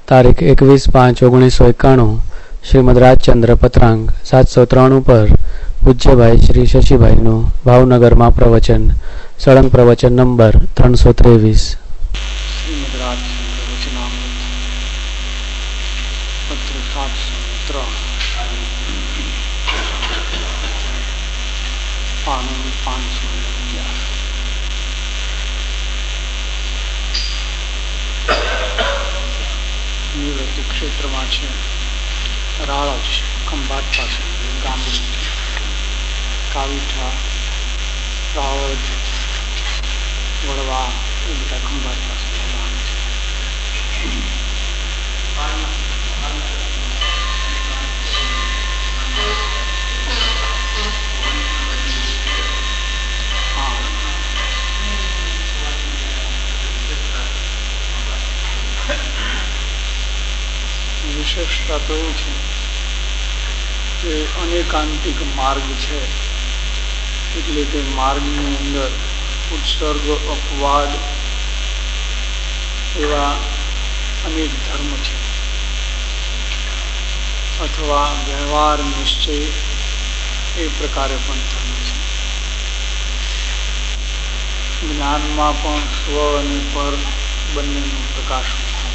તારીખ 21/5/1991 શ્રીમદ રાજચંદ્ર પત્રાંગ 793 પર પૂજ્યભાઈ શ્રી શશીભાઈનું ભાવનગરમાં પ્રવચન. સળંગ પ્રવચન નંબર 323. શ્રીમદ રાજચંદ્ર વચનામૃત પત્ર 703 પાનું 511. નિવૃત્તિ ક્ષેત્રમાં છે. રાળજ ખંભાત પાસે ગામડું, કાવીઠા, રાવજ, વડવા એ બધા ખંભાત પાસે ગામ છે. વિશેષતા તો એવું છે કે અનેકાંતિક માર્ગ છે, એટલે કે માર્ગની અંદર ઉત્સર્ગ, અપવાદ એવા અનેક ધર્મ છે, અથવા વ્યવહાર નિશ્ચય એ પ્રકારે પણ ધર્મ છે. જ્ઞાનમાં પણ સ્વ અને પર બંનેનું પ્રકાશન થાય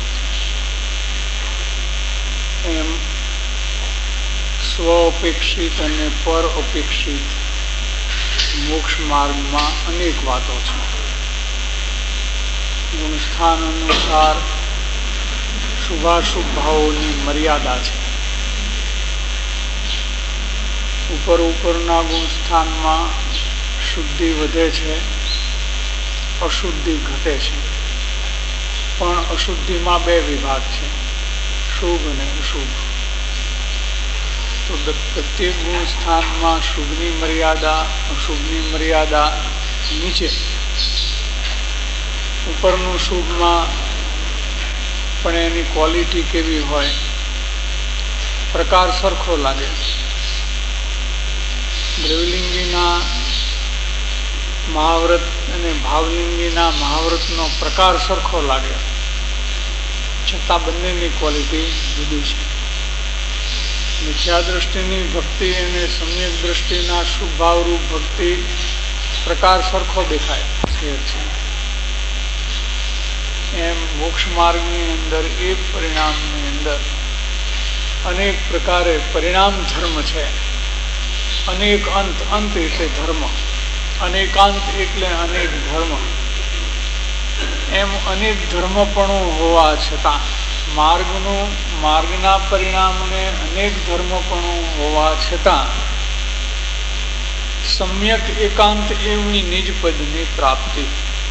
છે. એમ સ્વ અપેક્ષિત અને પર અપેક્ષિત મોક્ષ માર્ગમાં અનેક વાતો છે. ગુણસ્થાન અનુસાર શુભાશુભ ભાવોની મર્યાદા છે. ઉપરના ગુણસ્થાનમાં શુદ્ધિ વધે છે, અશુદ્ધિ ઘટે છે. પણ અશુદ્ધિમાં બે વિભાગ છે, શુભ અને અશુભ. તો પ્રત્યેક ગુણ સ્થાનમાં શુભની મર્યાદા, અશુભની મર્યાદા નીચે. ઉપરનું શુભમાં પણ એની ક્વોલિટી કેવી હોય, પ્રકાર સરખો લાગે. દ્રવલિંગીના મહાવ્રત અને ભાવલિંગીના મહાવ્રતનો પ્રકાર સરખો લાગે, છતાં બંનેની ક્વોલિટી જુદી છે. મિથ્યા દ્રષ્ટિની ભક્તિ અને સમ્યક દ્રષ્ટિના શુભ ભાવરૂપ ભક્તિ પ્રકાર સરખો દેખાય છે. એમ મોક્ષ માર્ગની અંદર એક પરિણામની અંદર અનેક પ્રકારે પરિણામ ધર્મ છે. અનેક અંત, અંત એટલે ધર્મ, અનેકાંત એટલે અનેક ધર્મ. એમ અનેક ધર્મપણું હોવા છતાં માર્ગના પરિણામને અનેક ધર્મપણું હોવા છતાં સમ્યક એકાંત એવી નિજપદની પ્રાપ્તિ,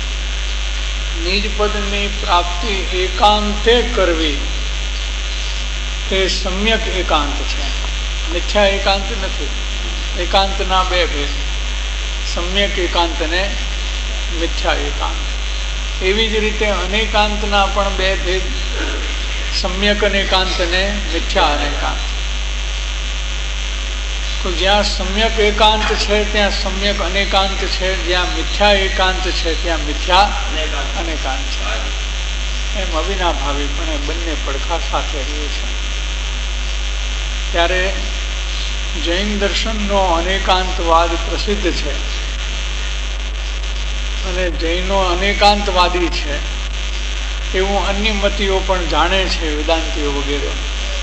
નિજપદની પ્રાપ્તિ એકાંતે કરવી તે સમ્યક એકાંત છે. મિથ્યા એકાંત નથી. એકાંતના બે ભેદ, સમ્યક એકાંત અને મિથ્યા એકાંત. એવી જ રીતે અનેકાંતના પણ બે ભેદ, સમ્યક અનેકાંત અને મિથ્યા અનેકાંત. તો જ્યાં સમ્યક એકાંત છે ત્યાં સમ્યક અનેકાંત છે, જ્યાં મિથ્યા એકાંત છે ત્યાં મિથ્યા અનેકાંત છે. એમ અવિનાભાવીપણે બંને પડખા સાથે રહે છે. ત્યારે જૈન દર્શનનો અનેકાંતવાદ પ્રસિદ્ધ છે અને જૈનો અનેકાંતવાદી છે એવું અન્ય મતીઓ પણ જાણે છે, વેદાંતિઓ વગેરે.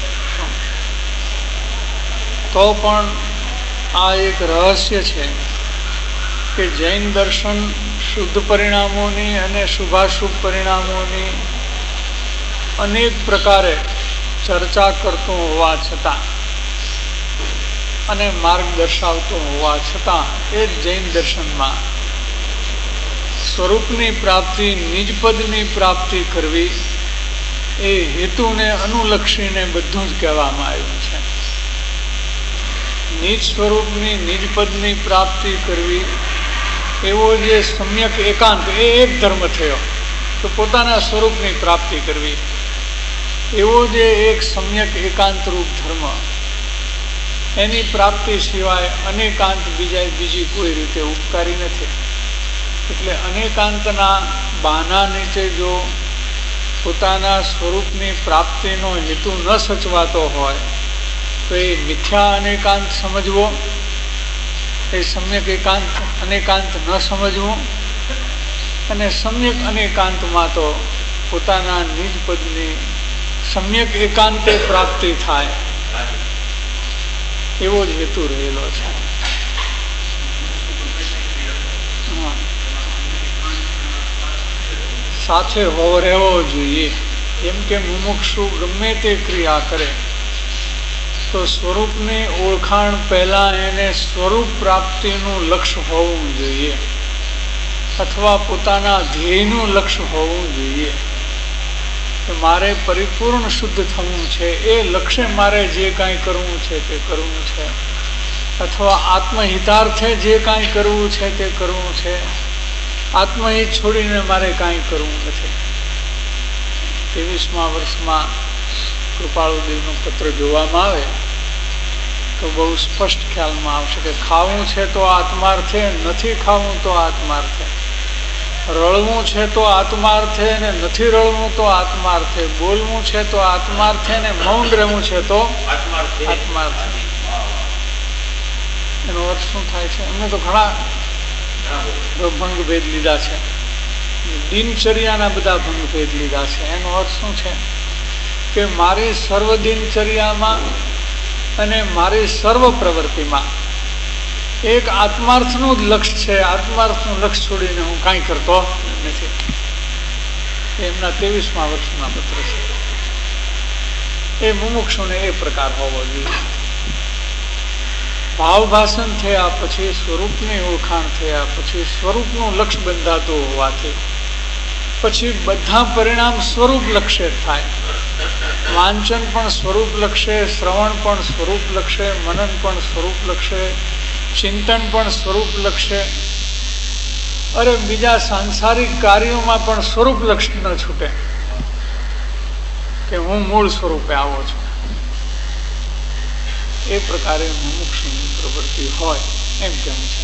તો પણ આ એક રહસ્ય છે કે જૈન દર્શન શુદ્ધ પરિણામોની અને શુભાશુભ પરિણામોની અનેક પ્રકારે ચર્ચા કરતું હોવા છતાં અને માર્ગ દર્શાવતું હોવા છતાં એ જ જૈન દર્શનમાં સ્વરૂપની પ્રાપ્તિ, નિજપદની પ્રાપ્તિ કરવી એ હેતુને અનુલક્ષીને બધું જ કહેવામાં આવ્યું છે. નિજ સ્વરૂપની નિજપદની પ્રાપ્તિ કરવી એવો જે સમ્યક એકાંત, એ એક ધર્મ થયો. તો પોતાના સ્વરૂપની પ્રાપ્તિ કરવી એવો જે એક સમ્યક એકાંત રૂપ ધર્મ, એની પ્રાપ્તિ સિવાય અનેકાંત બીજી કોઈ રીતે ઉપકારી નથી. એટલે અનેકાંતના બહાના નીચે જો પોતાના સ્વરૂપની પ્રાપ્તિનો હેતુ ન સચવાતો હોય તો એ મિથ્યા અનેકાંત સમજવો, એ સમ્યક એકાંત અનેકાંત ન સમજવું, અને સમ્યક અનેકાંતમાં તો પોતાના નિજ પદની સમ્યક એકાંતે પ્રાપ્તિ થાય એવો જ હેતુ રહેલો છે. સાથે રહેવો જોઈએ. એમ કે મુમુક્ષુ ગમે તે ક્રિયા કરે તો સ્વરૂપની ઓળખાણ પહેલા એને સ્વરૂપ પ્રાપ્તિનું લક્ષ્ય હોવું જોઈએ, અથવા પોતાના ધ્યેયનું લક્ષ્ય હોવું જોઈએ કે મારે પરિપૂર્ણ શુદ્ધ થવું છે, એ લક્ષ્ય મારે જે કાંઈ કરવું છે તે કરવું છે, અથવા આત્મહિતાર્થે જે કાંઈ કરવું છે તે કરવું છે. આત્મહિત છોડીને મારે કાંઈ કરવું નથી. 23મા વર્ષમાં કૃપાળુદેવનો પત્ર જોવામાં આવે તો બહુ સ્પષ્ટ ખ્યાલમાં આવશે કે ખાવું છે તો આત્માર્થે, નથી ખાવું તો આત્માર્થે, રળવું છે તો આત્માર્થે ને નથી રળવું તો આત્માર્થે, બોલવું છે તો આત્માર્થે ને મૌન રહેવું છે તો આત્માર્થે. એનો અર્થ શું થાય છે? અમને તો ઘણા ભંગભેદ લીધા છે, દિનચર્યાના બધા ભંગભેદ લીધા છે. એનો અર્થ શું છે કે મારી સર્વ દિનચર્યામાં અને મારી સર્વ પ્રવૃત્તિમાં એક આત્માર્થનું જ લક્ષ્ય છે. આત્માર્થનું લક્ષ્ય છોડીને હું કાંઈ કરતો નથી. એમના 23મા વર્ષના પત્ર છે. એ મુમુક્ષુને એ પ્રકાર હોવો જોઈએ. ભાવભાષણ થયા પછી, સ્વરૂપની ઓળખાણ થયા પછી, સ્વરૂપનું લક્ષ્ય બંધાતું હોવાથી પછી બધા પરિણામ સ્વરૂપ લક્ષ્ય થાય. વાંચન પણ સ્વરૂપ લક્ષ્ય, શ્રવણ પણ સ્વરૂપ લક્ષ્ય, મનન પણ સ્વરૂપ લક્ષ્ય, ચિંતન પણ સ્વરૂપ લક્ષ્ય. અરે બીજા સાંસારિક કાર્યોમાં પણ સ્વરૂપ લક્ષ્ય ન છૂટે કે હું મૂળ સ્વરૂપે આવો છું. એ પ્રકારે મુમુક્ષુની પ્રવૃત્તિ હોય એમ કેવું છે.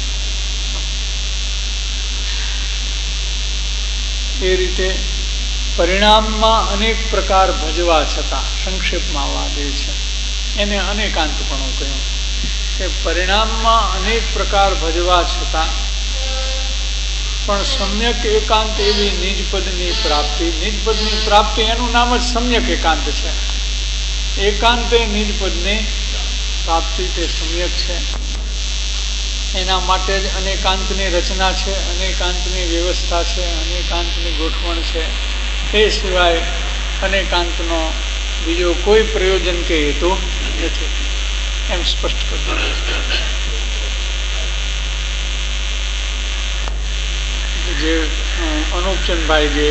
એ રીતે પરિણામમાં અનેક પ્રકાર ભજવા છતાં, સંક્ષેપમાં વાત એ છે, એને અનેકાંતપણું કહ્યું કે પરિણામમાં અનેક પ્રકાર ભજવા છતાં પણ સમ્યક એકાંત એવી નિજપદની પ્રાપ્તિ. નિજપદની પ્રાપ્તિ એનું નામ જ સમ્યક એકાંત છે. એકાંતે નિજપદની પ્રાપ્તિ તે સમ્યક છે. એના માટે જ અનેકાંતની રચના છે, અનેકાંતની વ્યવસ્થા છે, અનેકાંતની ગોઠવણ છે. એ સિવાય અનેકાંતનો બીજો કોઈ પ્રયોજન કે હેતુ નથી, એમ સ્પષ્ટ કરવું. જે અનુપચંદભાઈ જે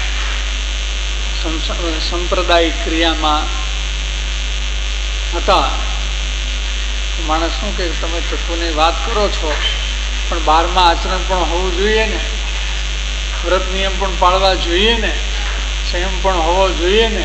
સંપ્રદાયિક ક્રિયામાં હતા, માણસ શું કે તમે તત્વની વાત કરો છો પણ 12મા આચરણ પણ હોવું જોઈએ ને, વ્રત નિયમ પણ પાળવા જોઈએ ને, સંયમ પણ હોવો જોઈએ ને.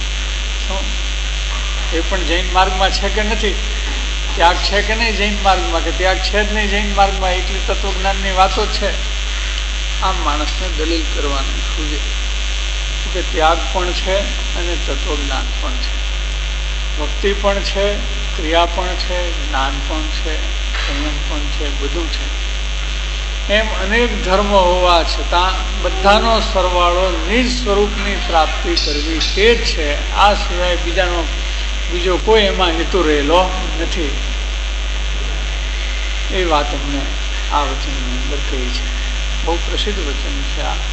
એ પણ જૈન માર્ગમાં છે કે નથી? ત્યાગ છે કે નહીં જૈન માર્ગમાં? કે ત્યાગ છે જ નહીં જૈન માર્ગમાં? એટલી તત્વજ્ઞાનની વાતો છે. આમ માણસને દલીલ કરવાનું સૂજે કે ત્યાગ પણ છે અને તત્વજ્ઞાન પણ છે, ભક્તિ પણ છે, ક્રિયા પણ છે, જ્ઞાન પણ છે, સંયમ પણ છે, બધું છે. એમ અનેક ધર્મો હોવા છતાં બધાનો સરવાળો નિજ સ્વરૂપની પ્રાપ્તિ કરવી તે જ છે. આ સિવાય બીજો કોઈ એમાં હેતુ રહેલો નથી. એ વાત અમને આ વચનની અંદર કહી છે. બહુ પ્રસિદ્ધ વચન છે આ.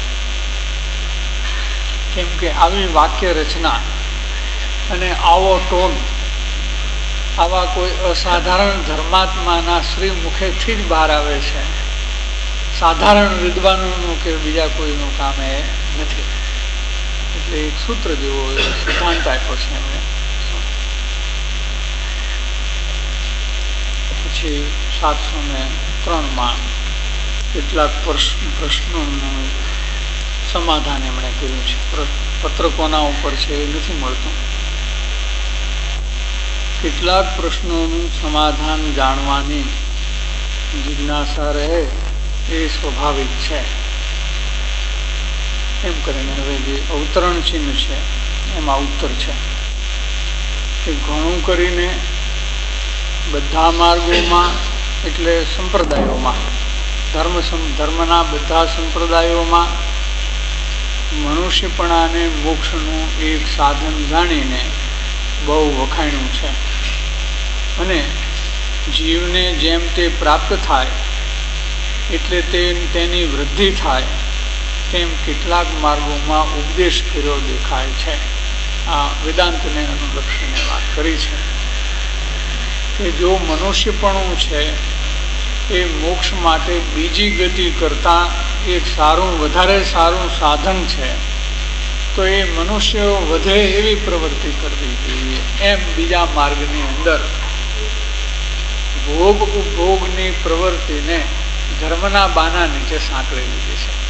કેમ કે આવી વાક્ય રચના અને આવો ટોન આવા કોઈ અસાધારણ ધર્માત્માના શ્રી મુખેથી જ બહાર આવે છે. સાધારણ વિદ્વાનોનું કે બીજા કોઈનું કામ એ નથી. એટલે એક સૂત્ર જેવો સિદ્ધાંત આપ્યો છે એમણે. પછી 703માં કેટલાક પ્રશ્નોનું સમાધાન એમણે કર્યું છે. પત્ર કોના ઉપર છે એ નથી મળતું. કેટલાક પ્રશ્નોનું સમાધાન જાણવાની જિજ્ઞાસા રહે એ સ્વાભાવિક છે. એમ કરીને હવે જે અવતરણ ચિહ્ન છે એમાં ઉત્તર છે કે ઘણું કરીને બધા માર્ગોમાં એટલે સંપ્રદાયોમાં ધર્મના બધા સંપ્રદાયોમાં મનુષ્યપણાને મોક્ષનું એક સાધન જાણીને બહુ વખાણ્યું છે અને જીવને જેમ તે પ્રાપ્ત થાય એટલે તેની વૃદ્ધિ થાય તેમ કેટલાક માર્ગોમાં ઉપદેશ કર્યો દેખાય છે. આ વેદાંતને અનુલક્ષીને વાત કરી છે કે જો મનુષ્યપણું છે એ મોક્ષ માટે બીજી ગતિ કરતા એક વધારે સારું સાધન છે, તો એ મનુષ્યો વધે એવી પ્રવૃત્તિ કરવી જોઈએ. એમ બીજા માર્ગની અંદર ભોગ ઉપભોગની પ્રવૃત્તિને ધર્મના બાના નીચે સાંકળી લીધી છે.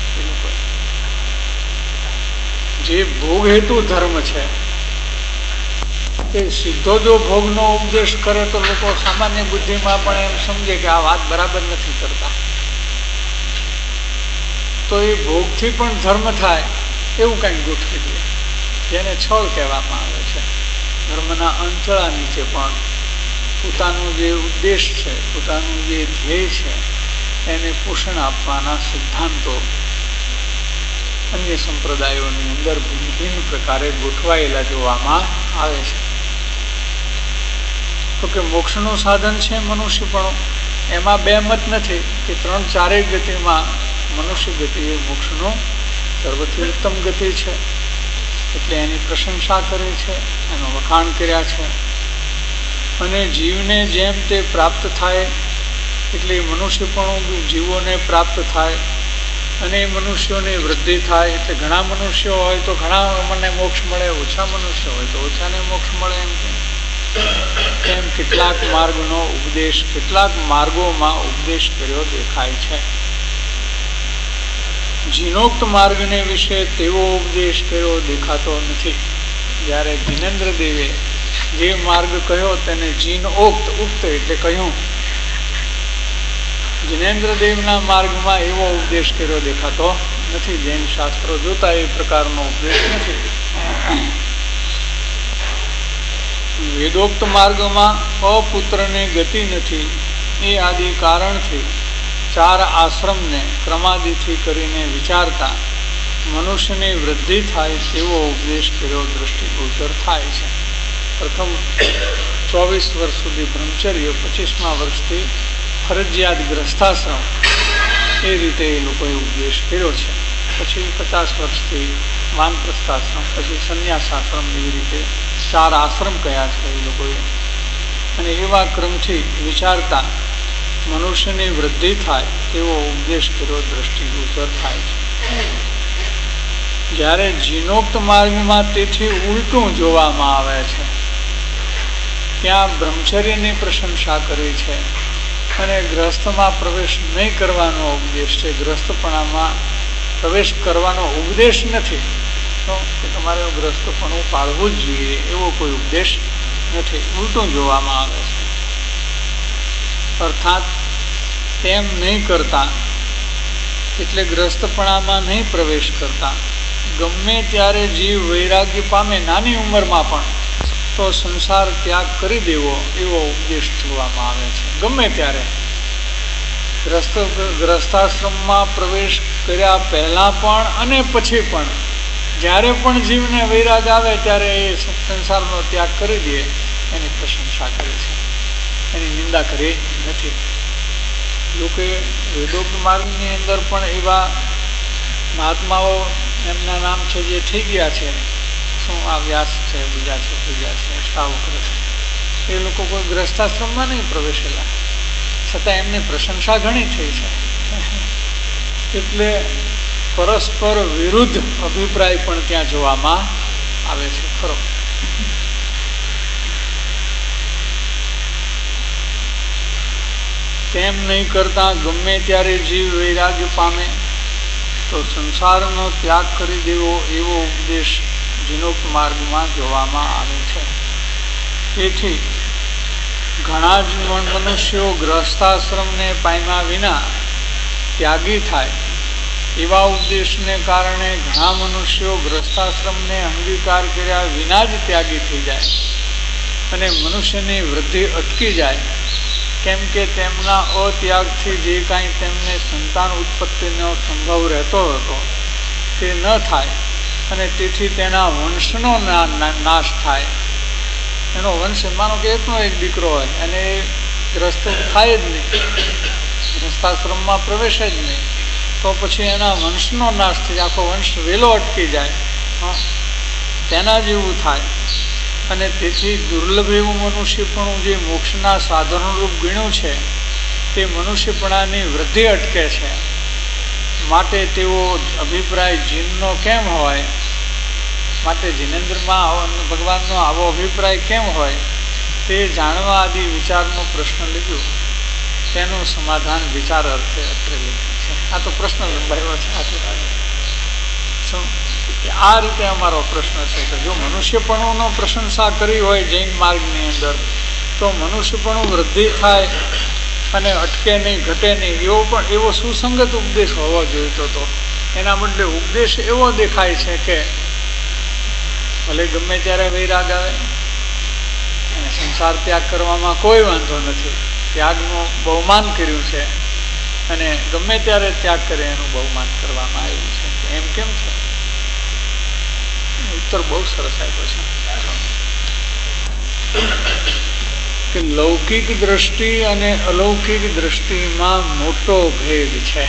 જે ભોગ હેતુ ધર્મ છે એ સીધો જો ભોગનો ઉપદેશ કરે તો લોકો સામાન્ય બુદ્ધિમાં પણ એમ સમજે કે આ વાત બરાબર નથી કરતા, તો એ ભોગથી પણ ધર્મ થાય એવું કંઈક ગોઠવી દે, જેને છળ કહેવામાં આવે છે. ધર્મના અંતળા નીચે પણ પોતાનું જે ઉદ્દેશ છે, પોતાનું જે ધ્યેય છે એને પોષણ આપવાના સિદ્ધાંતો અન્ય સંપ્રદાયોની અંદર ભિન્ન ભિન્ન પ્રકારે ગોઠવાયેલા જોવામાં આવે છે. તો કે મોક્ષનું સાધન છે મનુષ્યપણું, એમાં બે મત નથી કે 3-4 ગતિમાં મનુષ્ય ગતિ એ મોક્ષનું સર્વથી ઉત્તમ ગતિ છે, એટલે એની પ્રશંસા કરી છે, એનું વખાણ કર્યા છે. અને જીવને જેમ તે પ્રાપ્ત થાય એટલે મનુષ્યપણું જીવોને પ્રાપ્ત થાય અને મનુષ્યોની વૃદ્ધિ થાય, એટલે ઘણા મનુષ્યો હોય તો ઘણા મને મોક્ષ મળે, ઓછા મનુષ્યો હોય તો ઓછાને મોક્ષ મળે. એમ કેટલાક માર્ગનો ઉપદેશ કેટલાક માર્ગોમાં ઉપદેશ કર્યો દેખાય છે. જીનોક્ત માર્ગને વિશે તેવો ઉપદેશ કર્યો દેખાતો નથી. જ્યારે જીનેન્દ્ર દેવે જે માર્ગ કહ્યો તેને જીનોક્ત, ઉક્ત એટલે કહ્યું, જીનેન્દ્ર દેવના માર્ગમાં એવો ઉપદેશ કર્યો દેખાતો નથી. જૈન શાસ્ત્રો જોતા એ પ્રકારનો ઉપદેશ નથી. વેદોક્ત માર્ગમાં અપુત્રને ગતિ નથી એ આદિ કારણથી 4 આશ્રમને ક્રમાદિથી કરીને વિચારતા મનુષ્યની વૃદ્ધિ થાય તેવો ઉપદેશ કર્યો દ્રષ્ટિગોચર થાય છે. પ્રથમ 24 વર્ષ સુધી બ્રહ્મચર્ય, 25મા વર્ષથી ફરજિયાત ગ્રસ્થાશ્રમ, એ રીતે એ લોકોએ ઉપદેશ કર્યો છે. પછી 50 વર્ષથી વાનપ્રસ્થાશ્રમ, પછી સંન્યાસાશ્રમ, એવી રીતે 4 આશ્રમ કયા છે એ લોકોએ. અને એવા ક્રમથી વિચારતા મનુષ્યની વૃદ્ધિ થાય તેવો ઉપદેશ કર્યો દ્રષ્ટિગોચર થાય છે. જ્યારે જીનોક્ત માર્ગમાં તેથી ઉલટું જોવામાં આવે છે, ત્યાં બ્રહ્મચર્યની પ્રશંસા કરી છે અને ગ્રસ્થમાં પ્રવેશ નહીં કરવાનો ઉપદેશ છે. ગ્રસ્થપણામાં પ્રવેશ કરવાનો ઉપદેશ નથી, તો તમારે ગ્રસ્થપણું પાળવું જ જોઈએ એવો કોઈ ઉપદેશ નથી. ઉલટું જોવામાં આવે છે. અર્થાત તેમ નહીં કરતા એટલે ગ્રસ્થપણામાં નહીં પ્રવેશ કરતા ગમે ત્યારે જીવ વૈરાગ્ય પામે, નાની ઉંમરમાં પણ, તો સંસાર ત્યાગ કરી દેવો એવો ઉપદેશ જોવામાં આવે છે. ગમે ત્યારે ગ્રસ્થાશ્રમમાં પ્રવેશ કર્યા પહેલા પણ અને પછી પણ જ્યારે પણ જીવને વૈરાગ આવે ત્યારે એ સંસારનો ત્યાગ કરી દે એની પ્રશંસા કરી છે, એની નિંદા કરી નથી. જોકે વેદોક્ત માર્ગની અંદર પણ એવા મહાત્માઓ એમના નામ છે જે થઈ ગયા છે. શું આ વ્યાસ છે, બીજા છે, ત્રીજા છે, શ્રાવક છે, એ લોકો કોઈ ગ્રસ્થાશ્રમમાં નહીં પ્રવેશેલા, છતાં એમની પ્રશંસા ઘણી થઈ છે. એટલે પરસ્પર વિરુદ્ધ અભિપ્રાય પણ ત્યાં જોવામાં આવે છે ખરો. તેમ નહીં કરતા ગમે ત્યારે જીવ વૈરાગ્ય પામે તો સંસારનો ત્યાગ કરી દેવો એવો ઉપદેશ જીનોક્ત માર્ગમાં જોવામાં આવે છે. તેથી ઘણા જ મનુષ્યો ગ્રસ્થાશ્રમને પામ્યા વિના ત્યાગી થાય એવા ઉપદેશને કારણે ઘણા મનુષ્યો ગ્રસ્તાશ્રમને અંગીકાર કર્યા વિના જ ત્યાગી થઈ જાય અને મનુષ્યની વૃદ્ધિ અટકી જાય, કેમ કે તેમના અત્યાગથી જે કાંઈ તેમને સંતાન ઉત્પત્તિનો સંભવ રહેતો હતો તે ન થાય અને તેથી તેના વંશનો નાશ થાય. એનો વંશ, માનો કે એકનો એક દીકરો હોય અને એ ગ્રસ્ત થાય જ નહીં, ગ્રસ્તાશ્રમમાં પ્રવેશે જ નહીં, તો પછી એના વંશનો નાશ થઈ, આખો વંશ વેલો અટકી જાય, તેના જેવું થાય. અને તેથી દુર્લભ એવું મનુષ્યપણું જે મોક્ષના સાધનરૂપ ગણ્યું છે તે મનુષ્યપણાની વૃદ્ધિ અટકે છે. માટે તેવો અભિપ્રાય જીનનો કેમ હોય, માટે જીનેન્દ્રમાં ભગવાનનો આવો અભિપ્રાય કેમ હોય તે જાણવા આદિ વિચારનો પ્રશ્ન લીધો, તેનું સમાધાન વિચાર અર્થે અત્રે લીધું છે. આ તો પ્રશ્ન લંબાયો છે. આ રીતે અમારો પ્રશ્ન છે કે જો મનુષ્યપણુનો પ્રશંસા કરી હોય જૈન માર્ગની અંદર, તો મનુષ્યપણું વૃદ્ધિ થાય અને અટકે નહીં, ઘટે નહીં, એવો સુસંગત ઉપદેશ હોવો જોઈતો હતો. એના બદલે ઉપદેશ એવો દેખાય છે કે ભલે ગમે ત્યારે વૈરાગ આવે અને સંસાર ત્યાગ કરવામાં કોઈ વાંધો નથી, ત્યાગનું બહુમાન કર્યું છે અને ગમે ત્યારે ત્યાગ કરે એનું બહુમાન કરવામાં આવ્યું છે. એમ કેમ છે? ઉત્તર બહુ સરસ આપ્યો છે કે લૌકિક દ્રષ્ટિ અને અલૌકિક દ્રષ્ટિમાં મોટો ભેદ છે.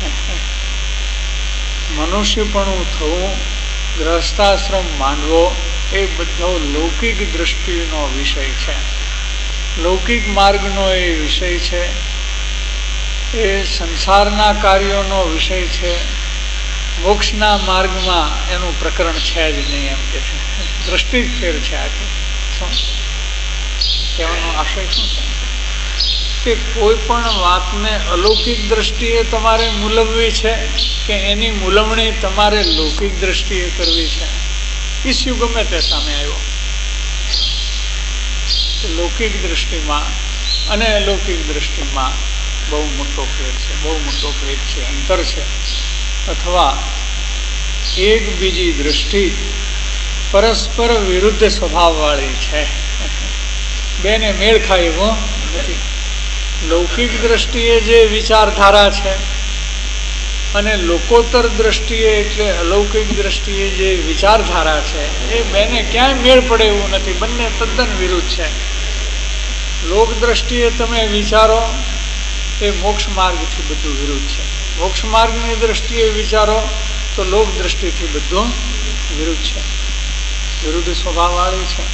મનુષ્યપણું થવું, ગ્રહસ્થાશ્રમ માંડવો એ બધો લૌકિક દ્રષ્ટિનો વિષય છે, લૌકિક માર્ગનો એ વિષય છે, એ સંસારના કાર્યોનો વિષય છે. મોક્ષના માર્ગમાં એનું પ્રકરણ છે જ નહીં, એમ કે છે. દ્રષ્ટિ જ ફેર છે. આખી કહેવાનો આશય શું છે કે કોઈ પણ વાતને અલૌકિક દ્રષ્ટિએ તમારે મૂલવવી છે કે એની મૂલવણી તમારે લૌકિક દ્રષ્ટિએ કરવી છે. ઇસ્યુ ગમે તે સામે આવ્યો, લૌકિક દ્રષ્ટિમાં અને અલૌકિક દ્રષ્ટિમાં બહુ મોટો ફેર છે, બહુ મોટો ભેદ છે, અંતર છે. અથવા એક બીજી દ્રષ્ટિ પરસ્પર વિરુદ્ધ સ્વભાવવાળી છે, બેને મેળ ખાય એવો નથી. લૌકિક દ્રષ્ટિએ જે વિચારધારા છે અને લોકોત્તર દ્રષ્ટિએ એટલે અલૌકિક દ્રષ્ટિએ જે વિચારધારા છે એ બેને ક્યાંય મેળ પડે એવું નથી, બંને તદ્દન વિરુદ્ધ છે. લોક દ્રષ્ટિએ તમે વિચારો એ મોક્ષ માર્ગથી બધું વિરુદ્ધ છે, મોક્ષ માર્ગની દ્રષ્ટિએ વિચારો તો લોક દ્રષ્ટિથી બધું વિરુદ્ધ છે, વિરુદ્ધ સ્વભાવવાળી છે.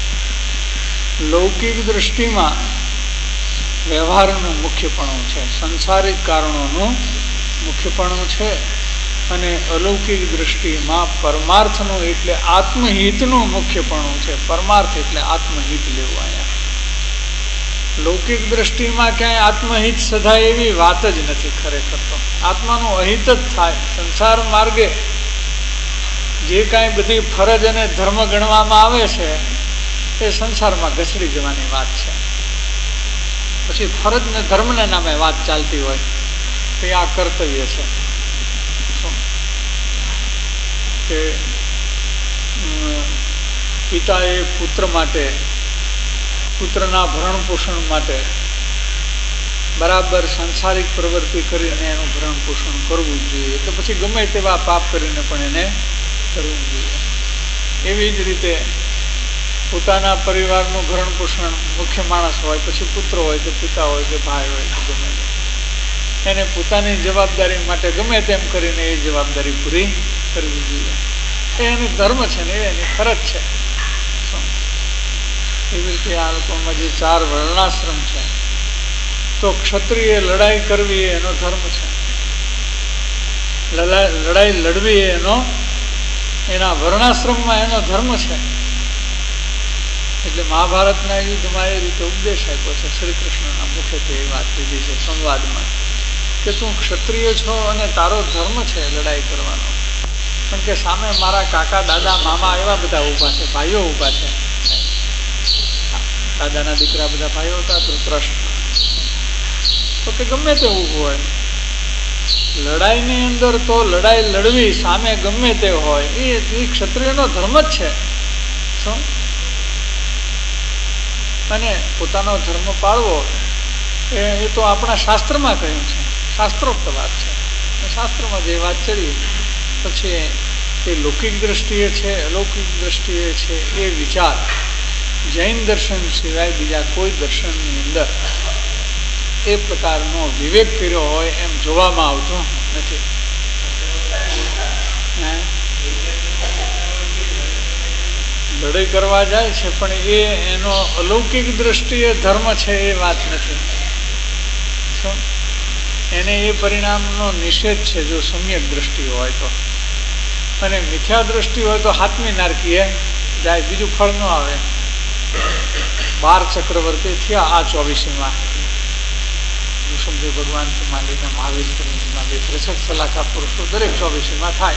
લૌકિક દ્રષ્ટિમાં વ્યવહારનું મુખ્યપણું છે, સંસારિક કારણોનું મુખ્યપણું છે, અને અલૌકિક દ્રષ્ટિમાં પરમાર્થનું એટલે આત્મહિતનું મુખ્યપણું છે. પરમાર્થ એટલે આત્મહિત લેવું. અહીંયા લૌકિક દ્રષ્ટિમાં ક્યાંય આત્મહિત સધાય એવી વાત જ નથી. ખરેખર તો આત્માનું અહિત જ થાય. સંસાર માર્ગે જે કાંઈ બધી ફરજ અને ધર્મ ગણવામાં આવે છે એ સંસારમાં ઘસડી જવાની વાત છે. પછી ફરજ ને ધર્મને નામે વાત ચાલતી હોય તો આ કર્તવ્ય છે કે પિતાએ પુત્ર માટે, પુત્રના ભરણ પોષણ માટે બરાબર સાંસારિક પ્રવૃત્તિ કરીને એનું ભરણ પોષણ કરવું જોઈએ, તો પછી ગમે તેવા પાપ કરીને પણ એને કરવું જોઈએ. એવી જ રીતે પોતાના પરિવારનું ભરણ પોષણ મુખ્ય માણસ હોય, પછી પુત્ર હોય કે પિતા હોય કે ભાઈ હોય કે ગમે એને પોતાની જવાબદારી માટે ગમે તેમ કરીને એ જવાબદારી પૂરી કરવી જોઈએ. એ એનો ધર્મ છે ને, એની ફરજ છે. એવી રીતે આ લોકોમાં જે 4 વર્ણાશ્રમ છે, તો ક્ષત્રિય લડાઈ કરવી એનો ધર્મ છે, લડાઈ લડવી એના વર્ણાશ્રમમાં એનો ધર્મ છે. એટલે મહાભારતના યુદ્ધમાં એ રીતે ઉપદેશ આપ્યો છે. શ્રી કૃષ્ણના મુખેથી એ વાત લીધી છે સંવાદમાં કે તું ક્ષત્રિય છો અને તારો ધર્મ છે લડાઈ કરવાનો, પણ કે સામે મારા કાકા, દાદા, મામા એવા બધા ઊભા છે, ભાઈઓ ઊભા છે. દાદાના દીકરા બધા ભાઈઓ હતા, ધૃતરાષ્ટ્ર, તો કે ગમે તે ઊભું હોય લડાઈની અંદર તો લડાઈ લડવી સામે ગમે તે હોય એ ક્ષત્રિયનો ધર્મ જ છે. શું? અને પોતાનો ધર્મ પાળવો એ તો આપણા શાસ્ત્રમાં કહ્યું છે, શાસ્ત્રોક્ત વાત છે. શાસ્ત્રમાં જે વાત ચડી પછી એ લૌકિક દ્રષ્ટિએ છે, અલૌકિક દ્રષ્ટિએ છે, એ વિચાર જૈન દર્શન સિવાય બીજા કોઈ દર્શનની અંદર એ પ્રકારનો વિવેક કર્યો હોય એમ જોવામાં આવતો નથી. લડાઈ કરવા જાય છે પણ એનો અલૌકિક દ્રષ્ટિએ ધર્મ છે એ વાત નથી. એને એ પરિણામનો નિષેધ છે જો સમ્યક દ્રષ્ટિ હોય તો. અને મિથ્યા દ્રષ્ટિ હોય તો હાથમી નારકીએ જાય, બીજું ફળ ન આવે. 12 ચક્રવર્તી થયા આ 24માં. ઋષભદેવ ભગવાનથી માંડીને મહાવીર સુધીમાં 63 સલાહકાર પુરુષો દરેક 24માં થાય.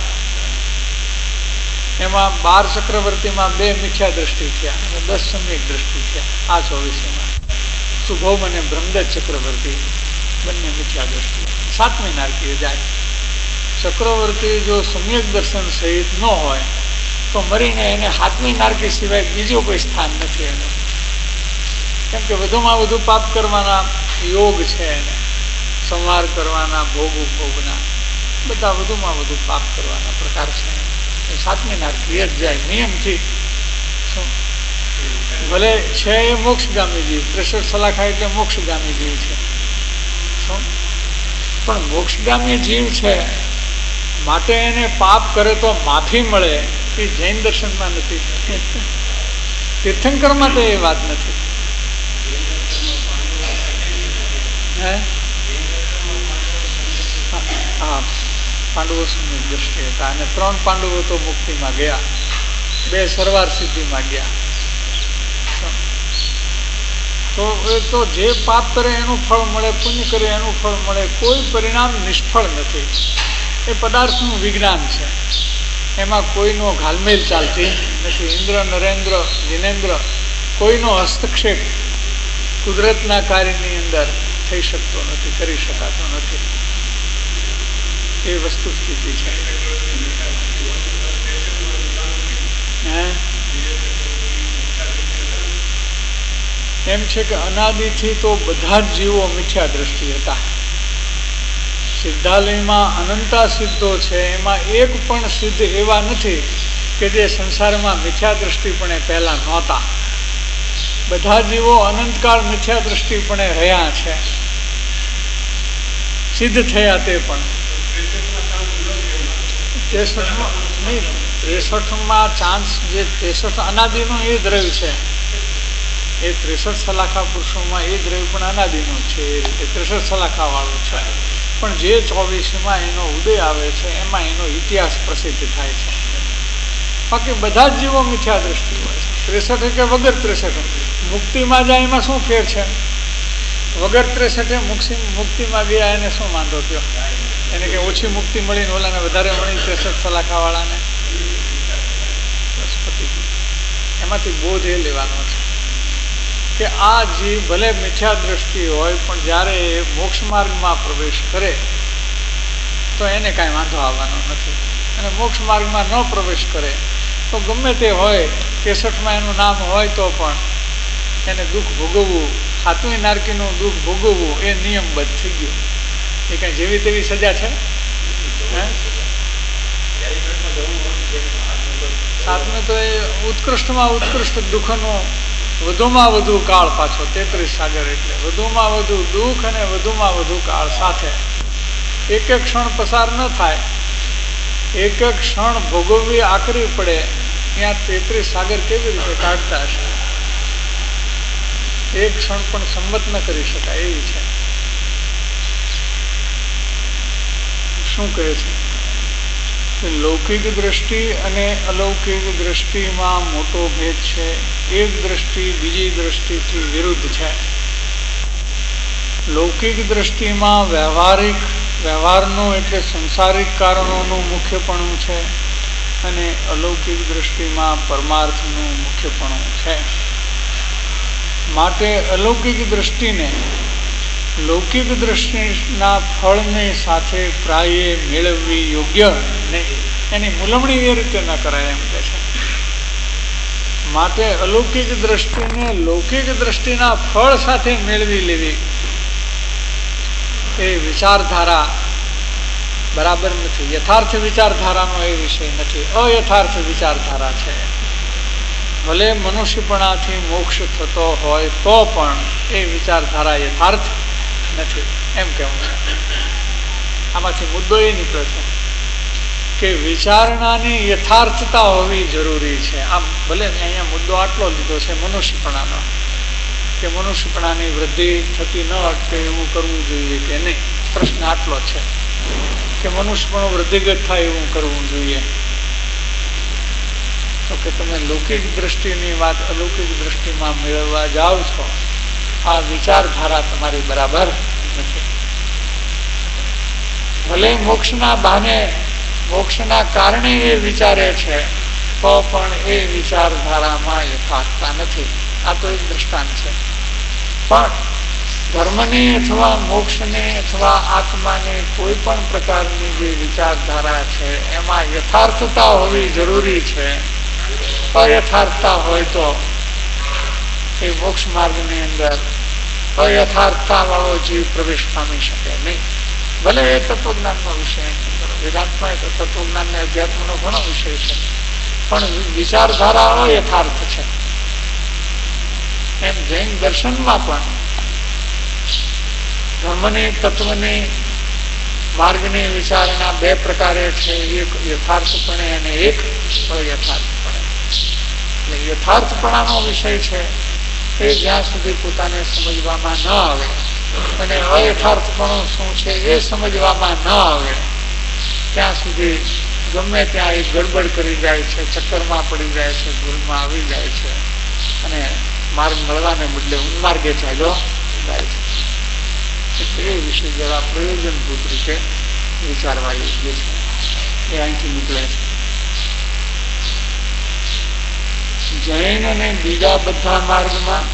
એમાં 12 ચક્રવર્તીમાં 2 મિથ્યા દ્રષ્ટિ થયા અને 10 સમ્યક દ્રષ્ટિ થયા આ 24માં. શુભોમ અને બ્રહ્મદત્ત ચક્રવર્તી બંને મિથ્યા દ્રષ્ટિ. 7મી નારકીએ જાય. ચક્રવર્તી જો સમ્યક દર્શન સહિત ન હોય તો મરીને એને 7મી નારકી સિવાય બીજું કોઈ સ્થાન નથી એનું. કેમ કે વધુમાં વધુ પાપ કરવાના યોગ છે એને, સંહાર કરવાના, ભોગના બધા વધુમાં વધુ પાપ કરવાના પ્રકાર છે. 7મી નારકી જ જાય નિયમથી. ભલે છે એ મોક્ષગામી જીવ, 63 સલાખા એટલે મોક્ષગામી જીવ છે. પણ મોક્ષગામી જીવ છે માટે એને પાપ કરે તો માફી મળે એ જૈન દર્શનમાં નથી. તીર્થંકર માટે એ વાત નથી. હા, પાંડવો સમ્યક દ્રષ્ટિ હતા અને 3 પાંડવો તો મુક્તિમાં ગયા, 2 સરવાર સિદ્ધિમાં ગયા. તો જે પાપ કરે એનું ફળ મળે, પુણ્ય કરે એનું ફળ મળે, કોઈ પરિણામ નિષ્ફળ નથી. એ પદાર્થનું વિજ્ઞાન છે, એમાં કોઈનો ઘાલમેલ ચાલતી નથી. ઇન્દ્ર, નરેન્દ્ર, જીનેન્દ્ર કોઈનો હસ્તક્ષેપ કુદરતના કાર્યની અંદર થઈ શકતો નથી, કરી શકાતો નથી. એ વસ્તુ સ્થિતિ છે. એમ છે કે અનાદિથી તો બધા જ જીવો મિથ્યા દ્રષ્ટિ હતા. સિદ્ધાલયમાં અનંતા સિદ્ધો છે, એમાં એક પણ સિદ્ધ એવા નથી કે જે સંસારમાં મિથ્યા દ્રષ્ટિપણે પહેલા નહોતા. બધા જીવો અનંતકાળ મિથ્યા દ્રષ્ટિપણે રહ્યા છે, સિદ્ધ થયા. તે પણ 63માં ચાન્સ જે 63 અનાદિનું એ દ્રવ્ય છે. એ 63 સલાખા પુરુષોમાં એ દ્રવ્ય પણ અનાદિનું છે, એ રીતે 63 સલાખા વાળું છે. પણ જે 24માં એનો ઉદય આવે છે એમાં એનો ઇતિહાસ પ્રસિદ્ધ થાય છે. બાકી બધા જ જીવો મિથ્યા દ્રષ્ટિ હોય છે. 63 કે વગર 63 મુક્તિમાં જાય એમાં શું ફેર છે? વગર 63 મુક્તિમાં ગયા એને શું વાંધો થયો? એને કે ઓછી મુક્તિ મળીને ઓલાને વધારે મળી 63 સલાખા વાળાને? એમાંથી બોધ એ લેવાનો છે કે આ જીવ ભલે મિથ્યા દ્રષ્ટિ હોય પણ જ્યારે એ મોક્ષ માર્ગમાં પ્રવેશ કરે તો એને કાંઈ વાંધો આવવાનો નથી. અને મોક્ષ માર્ગમાં ન પ્રવેશ કરે તો ગમે તે હોય 63માં એનું નામ હોય તો પણ એને દુઃખ ભોગવવું, 7મી નારકીનું દુઃખ ભોગવવું એ નિયમબદ્ધ થઈ ગયું. એ કાંઈ જેવી તેવી સજા છે? 7મી તો એ ઉત્કૃષ્ટમાં ઉત્કૃષ્ટ દુઃખનો વધુમાં વધુ કાળ પાછો 33 સાગર એટલે વધુમાં વધુ દુઃખ અને વધુમાં વધુ કાળ સાથે. એક એક ક્ષણ પસાર ન થાય, એક એક ક્ષણ ભોગવવી આકરી પડે, ત્યાં 33 સાગર કેવી રીતે કાઢતા હશે? એક ક્ષણ પણ સંમત ન કરી શકાય એવી છે. શું કહે છે? લૌકિક દ્રષ્ટિ અને અલૌકિક દ્રષ્ટિમાં મોટો ભેદ છે. એક દ્રષ્ટિ બીજી દ્રષ્ટિથી વિરુદ્ધ છે. લૌકિક દ્રષ્ટિમાં વ્યવહારનું એટલે સંસારિક કારણોનું મુખ્યપણું છે અને અલૌકિક દ્રષ્ટિમાં પરમાર્થનું મુખ્યપણું છે. માટે અલૌકિક દ્રષ્ટિને લૌકિક દ્રષ્ટિના ફળને સાથે પ્રાયે મેળવવી યોગ્ય નહીં. એની મૂલવણી એ રીતે ન કરાય એમ કે છે. માટે અલૌકિક દ્રષ્ટિને લૌકિક દ્રષ્ટિના ફળ સાથે મેળવી લેવી એ વિચારધારા બરાબર નથી. યથાર્થ વિચારધારાનો એ વિષય નથી, અયથાર્થ વિચારધારા છે. ભલે મનુષ્યપણાથી મોક્ષ થતો હોય તો પણ એ વિચારધારા યથાર્થ નથી એમ કહેવું છે. આમાંથી મુદ્દો એ નીકળે છે કે વિચારણાની યથાર્થતા હોવી જરૂરી છે. આમ ભલે અહીંયા મુદ્દો આટલો લીધો છે મનુષ્યપણાનો, કે મનુષ્યપણાની વૃદ્ધિ થતી ન અટકે એવું કરવું જોઈએ કે નહીં. પ્રશ્ન આટલો છે કે મનુષ્યપણું વૃદ્ધિગત થાય એવું કરવું જોઈએ. તો કે તમે લૌકિક દ્રષ્ટિની વાત અલૌકિક દ્રષ્ટિમાં મેળવવા જાઓ છો, આ વિચારધારા તમારી બરાબર નથી. ભલે મોક્ષના બહાને મોક્ષના કારણે એ વિચારે છે તો પણ એ વિચારધારામાં યથાર્થતા નથી. આ તો એક દ્રષ્ટાંત છે. પણ ધર્મને અથવા મોક્ષને અથવા આત્માને કોઈ પણ પ્રકારની જે વિચારધારા છે એમાં યથાર્થતા હોવી જરૂરી છે. અયથાર્થતા હોય તો એ મોક્ષ માર્ગની અંદર અયથાર્થતા વાળો જીવ પ્રવેશ પામી શકે નહીં. ભલે એ તત્વજ્ઞાનનો વિષય, વેદાંતમાં એ તત્વજ્ઞાન ને અધ્યાત્મનો ઘણો વિષય છે, પણ વિચારધારા અયથાર્થ છે. એમ જૈન દર્શનમાં પણ ધર્મની તત્વની માર્ગની વિચારણા બે પ્રકારે છે, એક યથાર્થપણે અને એક અયથાર્થપણે. એટલે યથાર્થપણાનો વિષય છે એ જ્યાં સુધી પોતાને સમજવામાં ન આવે અને અયથાર્થપણું શું છે એ સમજવામાં ન આવે ત્યાં સુધી ગમે ત્યાં એ ગડબડ કરી જાય છે, ચક્કરમાં પડી જાય છે, ભૂલમાં આવી જાય છે અને માર્ગ મળવાને બદલે ઉન્માર્ગે ચાલ્યો જાય છે. એ વિશે જરા પ્રયોજનભૂત રીતે વિચારવા યોગ્ય છે. એ અહીંથી નીકળે છે. જૈન અને બીજા બધા માર્ગમાં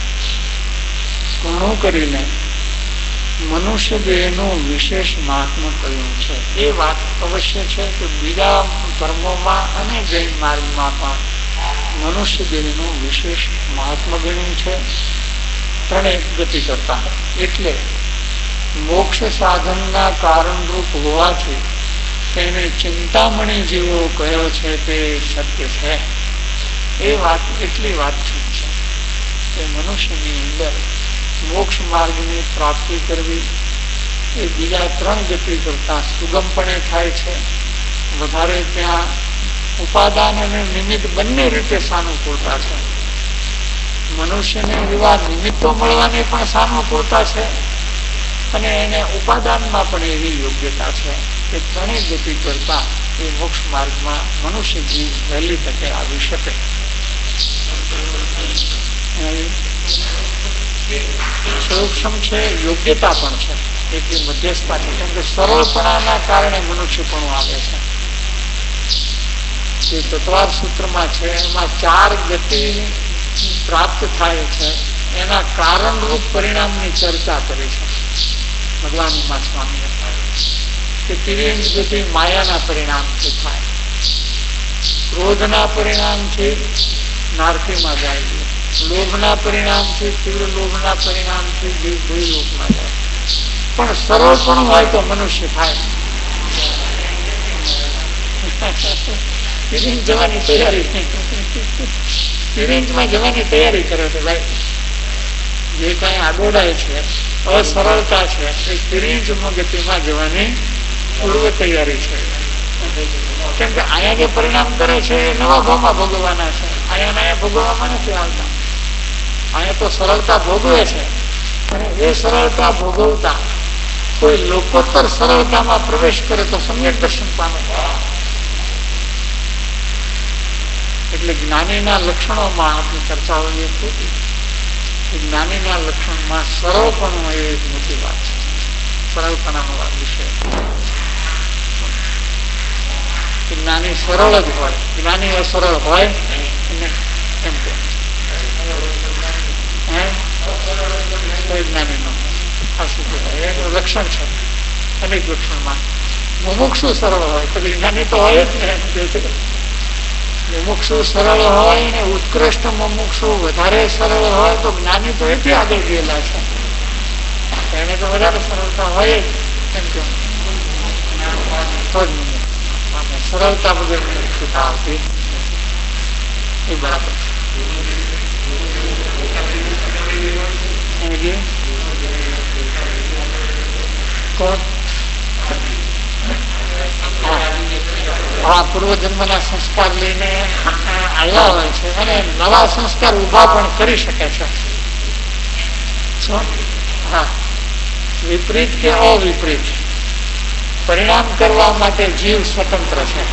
ઘણું કરીને મનુષ્ય દેહનું વિશેષ મહાત્મ્ય કહ્યું છે. એ વાત અવશ્ય છે કે બીજા ધર્મોમાં અને જૈન માર્ગમાં પણ મનુષ્ય દેહનું વિશેષ મહાત્મ્ય ગણ્યું છે ત્રણેય ગતિ કરતા. એટલે મોક્ષ સાધનના કારણરૂપ હોવાથી તેને ચિંતામણી જેવો કયો છે તે સત્ય છે. એ વાત એટલી વાતચીત છે કે મનુષ્યની અંદર મોક્ષ માર્ગની પ્રાપ્તિ કરવી એ બીજા ત્રણ ગતિ કરતા સુગમપણે થાય છે. વધારે ત્યાં ઉપાદાન અને નિમિત્ત બંને રીતે સાનુકૂળતા છે. મનુષ્યને એવા નિમિત્તો મળવાની પણ સાનુકૂળતા છે અને એને ઉપાદાનમાં પણ એવી યોગ્યતા છે કે ત્રણેય ગતિ કરતા એ મોક્ષ માર્ગમાં મનુષ્ય જીવ વહેલી તકે આવી શકે. સૂક્ષ્મ છે, યોગ્યતા પણ છે, એટલી મધ્યસ્થતા છે. કેમ કે સરળપણાના કારણે મનુષ્યપણું આવે છે. જે તત્વાર સૂત્રમાં છે એમાં 4 ગતિ પ્રાપ્ત થાય છે એના કારણરૂપ પરિણામની ચર્ચા કરી છે ભગવાન સ્વામીએ. કે તિર્યંગ ગતિ માયાના પરિણામથી થાય, ક્રોધના પરિણામથી નારકીમાં જાય છે, લોભના પરિણામથી તીવ્ર લોભના પરિણામથી ભૂલોકમાં જાય. પણ સરળ પણ હોય તો મનુષ્ય થાય. જવાની તૈયારી તિરંજમાં જવાની તૈયારી કરે છે ભાઈ. જે કઈ આડોડાય છે, અસરળતા છે, એ તિરંજ ગતિમાં જવાની પૂર્વ તૈયારી છે. કેમ કે અહીંયા જે પરિણામ કરે છે એ નવા ભાવમાં ભોગવવાના છે. અહીંયા ભોગવવામાં નથી આવતા. અહીંયા તો સરળતા ભોગવે છે અને એ સરળતા ભોગવતા કોઈ લોકોત્તર સરળતામાં પ્રવેશ કરે તો સમ્યક દર્શન પામે. એટલે જ્ઞાનીના લક્ષણોમાં આપણી ચર્ચાઓ એ ખોટી. જ્ઞાનીના લક્ષણમાં સરળપણું એ એક મોટી વાત છે. સરળપણાનો વિષય. જ્ઞાની સરળ જ હોય, જ્ઞાની અસરળ હોય એમ કે જ્ઞાની નો આ સિદ્ધ થાય, એનું લક્ષણ છે અનેક લક્ષણમાં. મુમુક્ષુ સરળ હોય તો જ્ઞાની તો હોય જ ને. મુમુક્ષુ સરળ હોય ને ઉત્કૃષ્ટ મુમુક્ષુ વધારે સરળ હોય તો જ્ઞાની તો એથી આગળ ગયેલા છે, એને તો વધારે સરળતા હોય જ. એમ કે સરળતા વગર મુક્તતા આવતી એ બરાબર છે. કોણ આ પૂર્વજન્મના સંસ્કાર લઈને આવ્યા હોય છે અને નવા સંસ્કાર ઉભા પણ કરી શકે છે. હા, વિપરીત કે અવિપરીત પરિણામ કરવા માટે જીવ સ્વતંત્ર છે.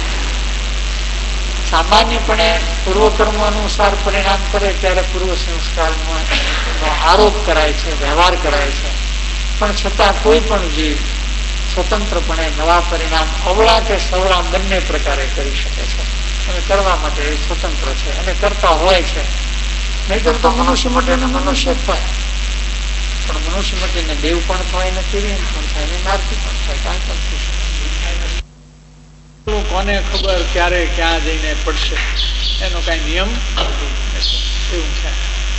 સામાન્યપણે પૂર્વકર્મ અનુસાર પરિણામ કરે ત્યારે પૂર્વ સંસ્કારનો આરોપ કરાય છે, વ્યવહાર કરાય છે, પણ છતાં કોઈ પણ જીવ સ્વતંત્રપણે નવા પરિણામ અવળા કે સવળા બંને પ્રકારે કરી શકે છે અને કરવા માટે એ સ્વતંત્ર છે અને કરતા હોય છે. નહીતર તો મનુષ્ય માટેને મનુષ્ય જ થાય, પણ મનુષ્ય માટેને દેવ પણ થાય ને તિર્યન પણ થાય ને નારકી પણ થાય, કાંઈ પણ થઈ શકે. કોને ખબર ક્યારે ક્યાં જઈને પડશે એનો કઈ નિયમ એવું છે.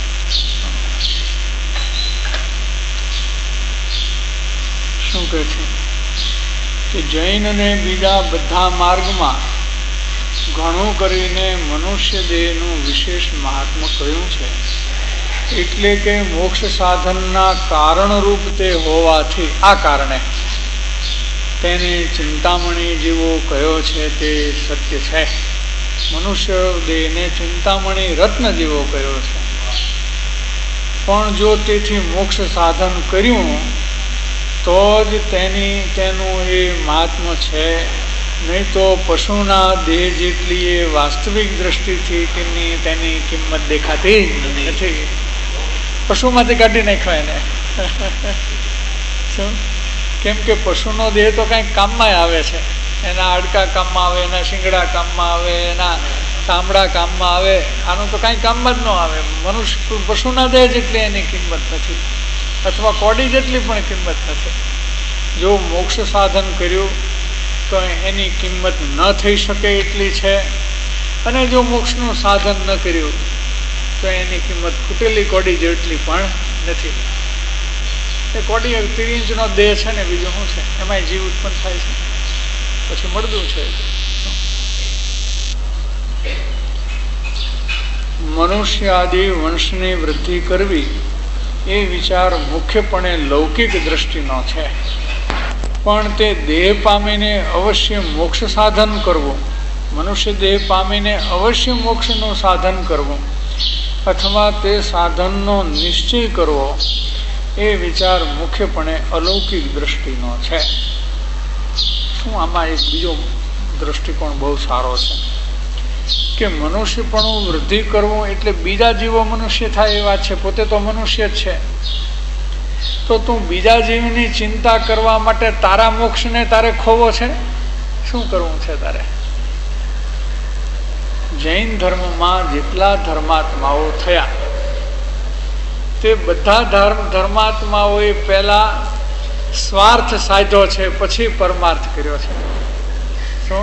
શું કહે છે કે જૈન અને બીજા બધા માર્ગમાં ઘણું કરીને મનુષ્ય દેહનું વિશેષ મહાત્મ્ય કહ્યું છે. એટલે કે મોક્ષ સાધનના કારણરૂપ તે હોવાથી આ કારણે તેને ચિંતામણી જેવો કયો છે તે સત્ય છે. મનુષ્ય દેહને ચિંતામણી રત્ન જેવો કયો છે. પણ જો તેથી મોક્ષ સાધન કર્યું તો જ તેનું એ મહાત્મ્ય છે, નહીં તો પશુના દેહ જેટલી એ વાસ્તવિક દ્રષ્ટિથી તેની કિંમત દેખાતી નથી. પશુમાંથી કાઢી નાખ્યો એને. શું? કેમ કે પશુનો દેહ તો કંઈક કામમાં આવે છે, એના હાડકા કામમાં આવે, એના શિંગડા કામમાં આવે, એના ચામડા કામમાં આવે. આનું તો કાંઈ કામમાં જ ન આવે. મનુષ્ય પશુના દેહ જેટલી એની કિંમત નથી, અથવા કોડી જેટલી પણ કિંમત નથી. જો મોક્ષ સાધન કર્યું તો એની કિંમત ન થઈ શકે એટલી છે, અને જો મોક્ષનું સાધન ન કર્યું તો એની કિંમત ફૂટેલી કોડી જેટલી પણ નથી. એ કોડી 3 ઇંચનો દેહ છે ને, બીજું શું છે, એમાં જીવ ઉત્પન્ન થાય છે, પછી મળદું છે. મનુષ્ય આદિ વંશની વૃદ્ધિ કરવી એ વિચાર મુખ્યપણે લૌકિક દ્રષ્ટિનો છે. પણ તે દેહ પામીને અવશ્ય મોક્ષ સાધન કરવું, મનુષ્ય દેહ પામીને અવશ્ય મોક્ષનું સાધન કરવું અથવા તે સાધનનો નિશ્ચય કરવો એ વિચાર મુખ્યપણે અલૌકિક દ્રષ્ટિનો છે. શું આમાં એક બીજો દ્રષ્ટિકોણ બહુ સારો છે કે મનુષ્યપણું વૃદ્ધિ કરવું એટલે બીજા જીવો મનુષ્ય થાય એ વાત છે. પોતે તો મનુષ્ય જ છે, તો તું બીજા જીવની ચિંતા કરવા માટે તારા મોક્ષને તારે ખોવો છે. શું કરવું છે તારે? જૈન ધર્મમાં જેટલા ધર્માત્માઓ થયા તે બધા ધર્માત્માઓએ પહેલા સ્વાર્થ સાધ્યો છે, પછી પરમાર્થ કર્યો છે. શું?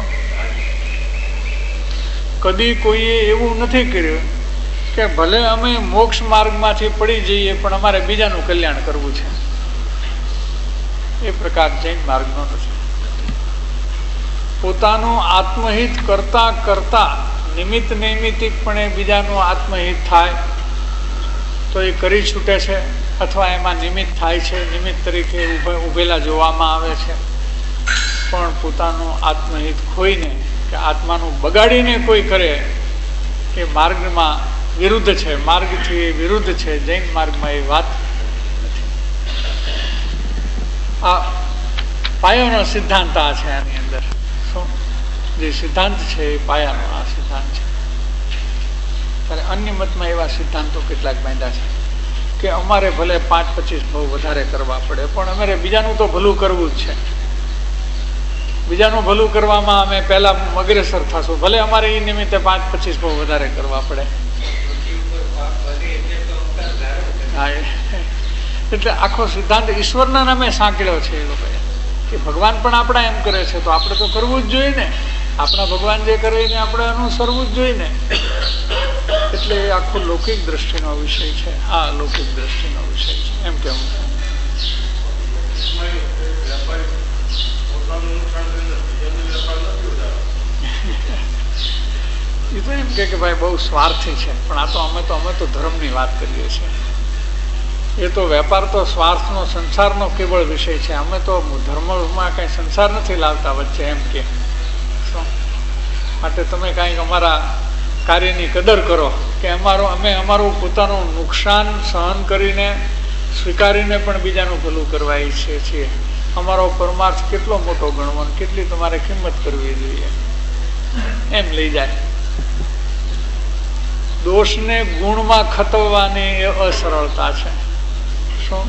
કદી કોઈએ એવું નથી કર્યું કે ભલે અમે મોક્ષ માર્ગમાંથી પડી જઈએ પણ અમારે બીજાનું કલ્યાણ કરવું છે. એ પ્રકાર જૈન માર્ગનો નથી. પોતાનું આત્મહિત કરતા કરતા નિમિત્ત નૈમિત્તિકપણે બીજાનું આત્મહિત થાય તો એ કરી છૂટે છે, અથવા એમાં નિમિત્ત થાય છે, નિમિત્ત તરીકે ઉભેલા જોવામાં આવે છે. પણ પોતાનું આત્મહિત ખોઈને કે આત્માનું બગાડીને કોઈ કરે એ માર્ગમાં વિરુદ્ધ છે, માર્ગથી વિરુદ્ધ છે. જૈન માર્ગમાં એ વાત નથી. આ પાયાનો સિદ્ધાંત આ છે. આની અંદર શું જે સિદ્ધાંત છે એ પાયાનો આ સિદ્ધાંત છે. ત્યારે અન્ય મતમાં એવા સિદ્ધાંતો કેટલાક બાંધ્યા છે કે અમારે ભલે 5-25 બહુ વધારે કરવા પડે પણ અમારે બીજાનું તો ભલું કરવું જ છે. બીજાનું ભલું કરવામાં અમે પહેલા અગ્રેસર થશું, ભલે અમારે એ નિમિત્તે 5-25 બહુ વધારે કરવા પડે. હા, એટલે આખો સિદ્ધાંત ઈશ્વરના નામે સાંકળ્યો છે એ લોકોએ કે ભગવાન પણ આપણા એમ કરે છે તો આપણે તો કરવું જ જોઈએ ને, આપણા ભગવાન જે કરે એને આપણે અનુસરવું જ જોઈએ ને. એટલે એ આખો લૌકિક દ્રષ્ટિનો વિષય છે, આ લૌકિક દ્રષ્ટિનો વિષય છે એમ કેવું છે. એ તો એમ કે ભાઈ બહુ સ્વાર્થી છે, પણ આ તો અમે તો ધર્મની વાત કરીએ છીએ. એ તો વેપાર તો સ્વાર્થનો સંસારનો કેવળ વિષય છે. અમે તો ધર્મમાં કઈ સંસાર નથી લાવતા વચ્ચે એમ કે માટે તમે કાંઈક અમારા કાર્યની કદર કરો કે અમે અમારું પોતાનું નુકસાન સહન કરીને સ્વીકારીને પણ બીજાનું ભલું કરવા ઈચ્છીએ છીએ. અમારો પરમાર્થ કેટલો મોટો ગણવો, કેટલી તમારે કિંમત કરવી જોઈએ એમ લઈ જાય. દોષને ગુણમાં ખતવવાની એ અસરળતા છે. શું?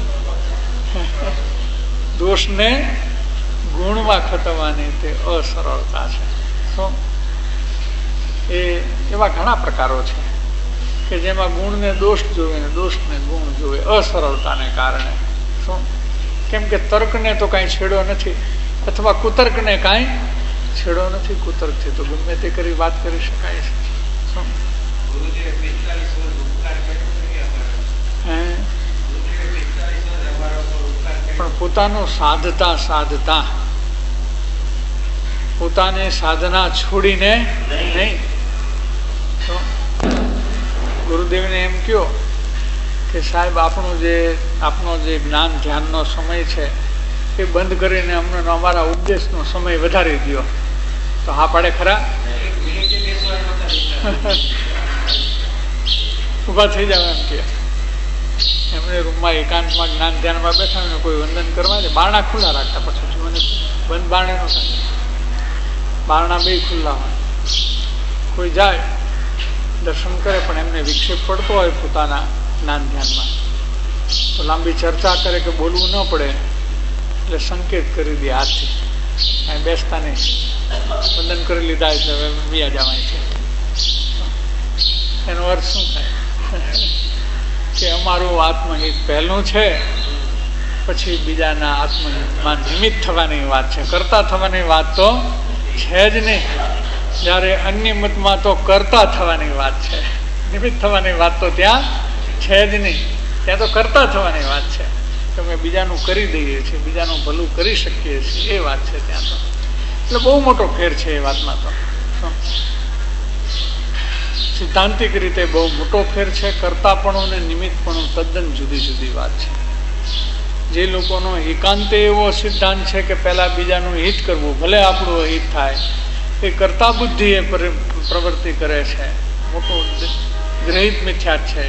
દોષને ગુણમાં ખતવવાની તે અસરળતા છે. શું? એ એવા ઘણા પ્રકારો છે કે જેમાં ગુણને દોષ જોવે ને દોષને ગુણ જોવે અસરળતાને કારણે. શું? કેમ કે તર્કને તો કાંઈ છેડો નથી, અથવા કુતર્કને કાંઈ છેડો નથી. કુતર્કથી તો ગમે તે કરી વાત કરી શકાય છે. શું? પણ પોતાનું સાધતા પોતાની સાધના છોડીને નહીં. ગુરુદેવને એમ કહ્યો કે સાહેબ આપનો જે જ્ઞાન ધ્યાનનો સમય છે એ બંધ કરીને અમને અમારા ઉપદેશનો સમય વધારી દો. તો હા પાડે ખરા? ઉભા થઈ જાવ એમ કે એમને રૂમમાં એકાંતમાં જ્ઞાન ધ્યાનમાં બેઠા ને કોઈ વંદન કરવા છે, બારણા ખુલ્લા રાખતા. પછી જીવને બંધ બારણે નો થાય, બારણા બે ખુલ્લા હોય. કોઈ જાય દર્શન કરે પણ એમને વિક્ષેપ પડતો હોય પોતાના જ્ઞાન ધ્યાનમાં તો લાંબી ચર્ચા કરે કે બોલવું ન પડે એટલે સંકેત કરી દે હાથથી, અહીં બેસતા નહીં, વંદન કરી લીધા એટલે હવે વ્યા જવાય છે. એનો અર્થ શું થાય કે અમારું આત્મહિત પહેલું છે, પછી બીજાના આત્મહિતમાં નિમિત્ત થવાની વાત છે, કરતા થવાની વાત તો છે જ નહીં. જ્યારે અન્ય મતમાં તો કરતા થવાની વાત છે, નિમિત્ત થવાની વાત તો ત્યાં છે જ નહીં. ત્યાં તો કરતા થવાની વાત છે કે અમે બીજાનું કરી દઈએ છીએ, બીજાનું ભલું કરી શકીએ છીએ એ વાત છે ત્યાં તો. એટલે બહુ મોટો ફેર છે એ વાતમાં તો. સિદ્ધાંતિક રીતે બહુ મોટો ફેર છે. કરતાપણું ને નિમિત્તપણું તદ્દન જુદી જુદી વાત છે. જે લોકોનો એકાંતે એવો સિદ્ધાંત છે કે પહેલા બીજાનું હિત કરવું, ભલે આપણું હિત થાય, એ કરતા બુદ્ધિ એ પ્રવૃત્તિ કરે છે, મોટું ગ્રહિત મિથ્યા છે.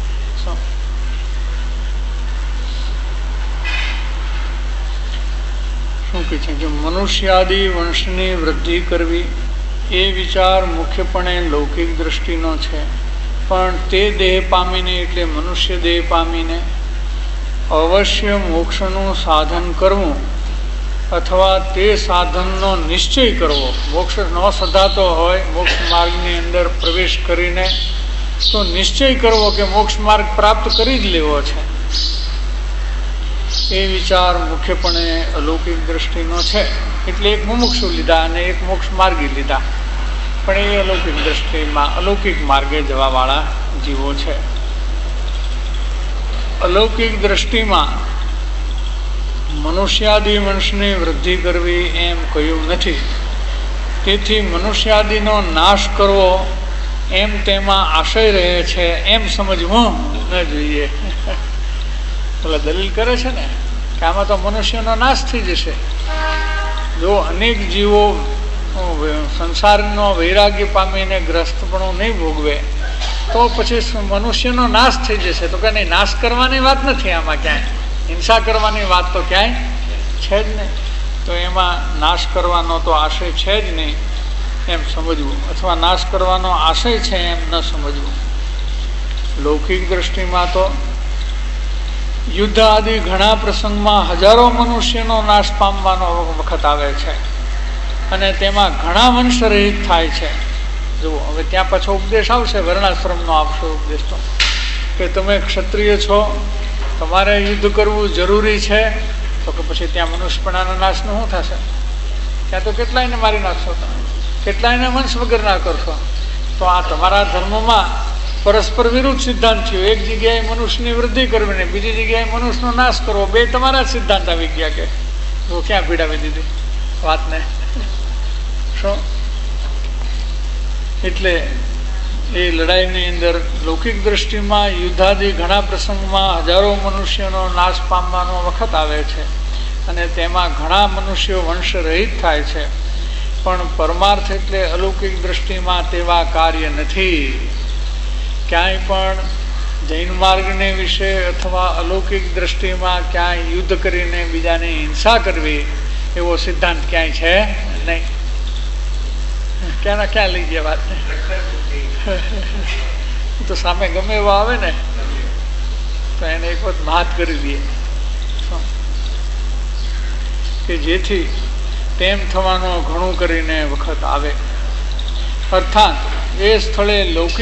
શું કહે છે કે મનુષ્યાદિ વંશની વૃદ્ધિ કરવી એ વિચાર મુખ્યપણે લૌકિક દ્રષ્ટિનો છે. પણ તે દેહ પામીને એટલે મનુષ્ય દેહ પામીને અવશ્ય મોક્ષનું સાધન કરવું અથવા તે સાધનનો નિશ્ચય કરવો. મોક્ષ ન સધાતો હોય, મોક્ષ માર્ગની અંદર પ્રવેશ કરીને તો નિશ્ચય કરવો કે મોક્ષ માર્ગ પ્રાપ્ત કરી જ લેવો છે. એ વિચાર મુખ્યપણે અલૌકિક દ્રષ્ટિનો છે. એટલે એક મુમુક્ષુ લીધા અને એક મોક્ષ માર્ગી લીધા, પણ એ અલૌકિક દ્રષ્ટિમાં અલૌકિક માર્ગે જવાવાળા જીવો છે. અલૌકિક દ્રષ્ટિમાં મનુષ્યાદિ વંશની વૃદ્ધિ કરવી એમ કહ્યું નથી. તેથી મનુષ્યાદિનો નાશ કરવો એમ તેમાં આશય રહે છે એમ સમજવું ન જોઈએ. પેલા દલીલ કરે છે ને કે આમાં તો મનુષ્યનો નાશ થઈ જશે. જો અનેક જીવો સંસારનો વૈરાગ્ય પામીને ગ્રસ્તપણું નહીં ભોગવે તો પછી મનુષ્યનો નાશ થઈ જશે. તો કે નહીં, નાશ કરવાની વાત નથી આમાં, ક્યાંય હિંસા કરવાની વાત તો ક્યાંય છે જ નહીં. તો એમાં નાશ કરવાનો તો આશય છે જ નહીં એમ સમજવું, અથવા નાશ કરવાનો આશય છે એમ ન સમજવું. લૌકિક દ્રષ્ટિમાં તો યુદ્ધ આદિ ઘણા પ્રસંગમાં હજારો મનુષ્યનો નાશ પામવાનો વખત આવે છે અને તેમાં ઘણા વંશરહિત થાય છે. જુઓ, હવે ત્યાં પાછો ઉપદેશ આવશે, વર્ણાશ્રમનો આવશે ઉપદેશ તો કે તમે ક્ષત્રિય છો તમારે યુદ્ધ કરવું જરૂરી છે, તો કે પછી ત્યાં મનુષ્યપણાના નાશનું શું થશે? ત્યાં તો કેટલાયને મારી નાખશો, તમે કેટલાયને વંશ વગર ના કરશો. તો આ તમારા ધર્મમાં પરસ્પર વિરુદ્ધ સિદ્ધાંત થયો. એક જગ્યાએ મનુષ્યની વૃદ્ધિ કરવી ને બીજી જગ્યાએ મનુષ્યનો નાશ કરવો, બે તમારા જ સિદ્ધાંત આવી ગયા. કે તો ક્યાં પીડાવી દીધી વાતને? શું એટલે એ લડાઈની અંદર લૌકિક દ્રષ્ટિમાં યુદ્ધાદી ઘણા પ્રસંગમાં હજારો મનુષ્યોનો નાશ પામવાનો વખત આવે છે અને તેમાં ઘણા મનુષ્યો વંશ રહિત થાય છે. પણ પરમાર્થ એટલે અલૌકિક દ્રષ્ટિમાં તેવા કાર્ય નથી. ક્યાંય પણ જૈન માર્ગને વિશે અથવા અલૌકિક દ્રષ્ટિમાં ક્યાંય યુદ્ધ કરીને બીજાની હિંસા કરવી એવો સિદ્ધાંત ક્યાંય છે નહીં. ક્યાં લઈ ગયા વાતને? તો સામે ગમે એવા આવે ને તો એને એક વખત માત કરી દઈએ કે જેથી તેમ થવાનો ઘણું કરીને વખત આવે. અર્થાત એ સ્થળે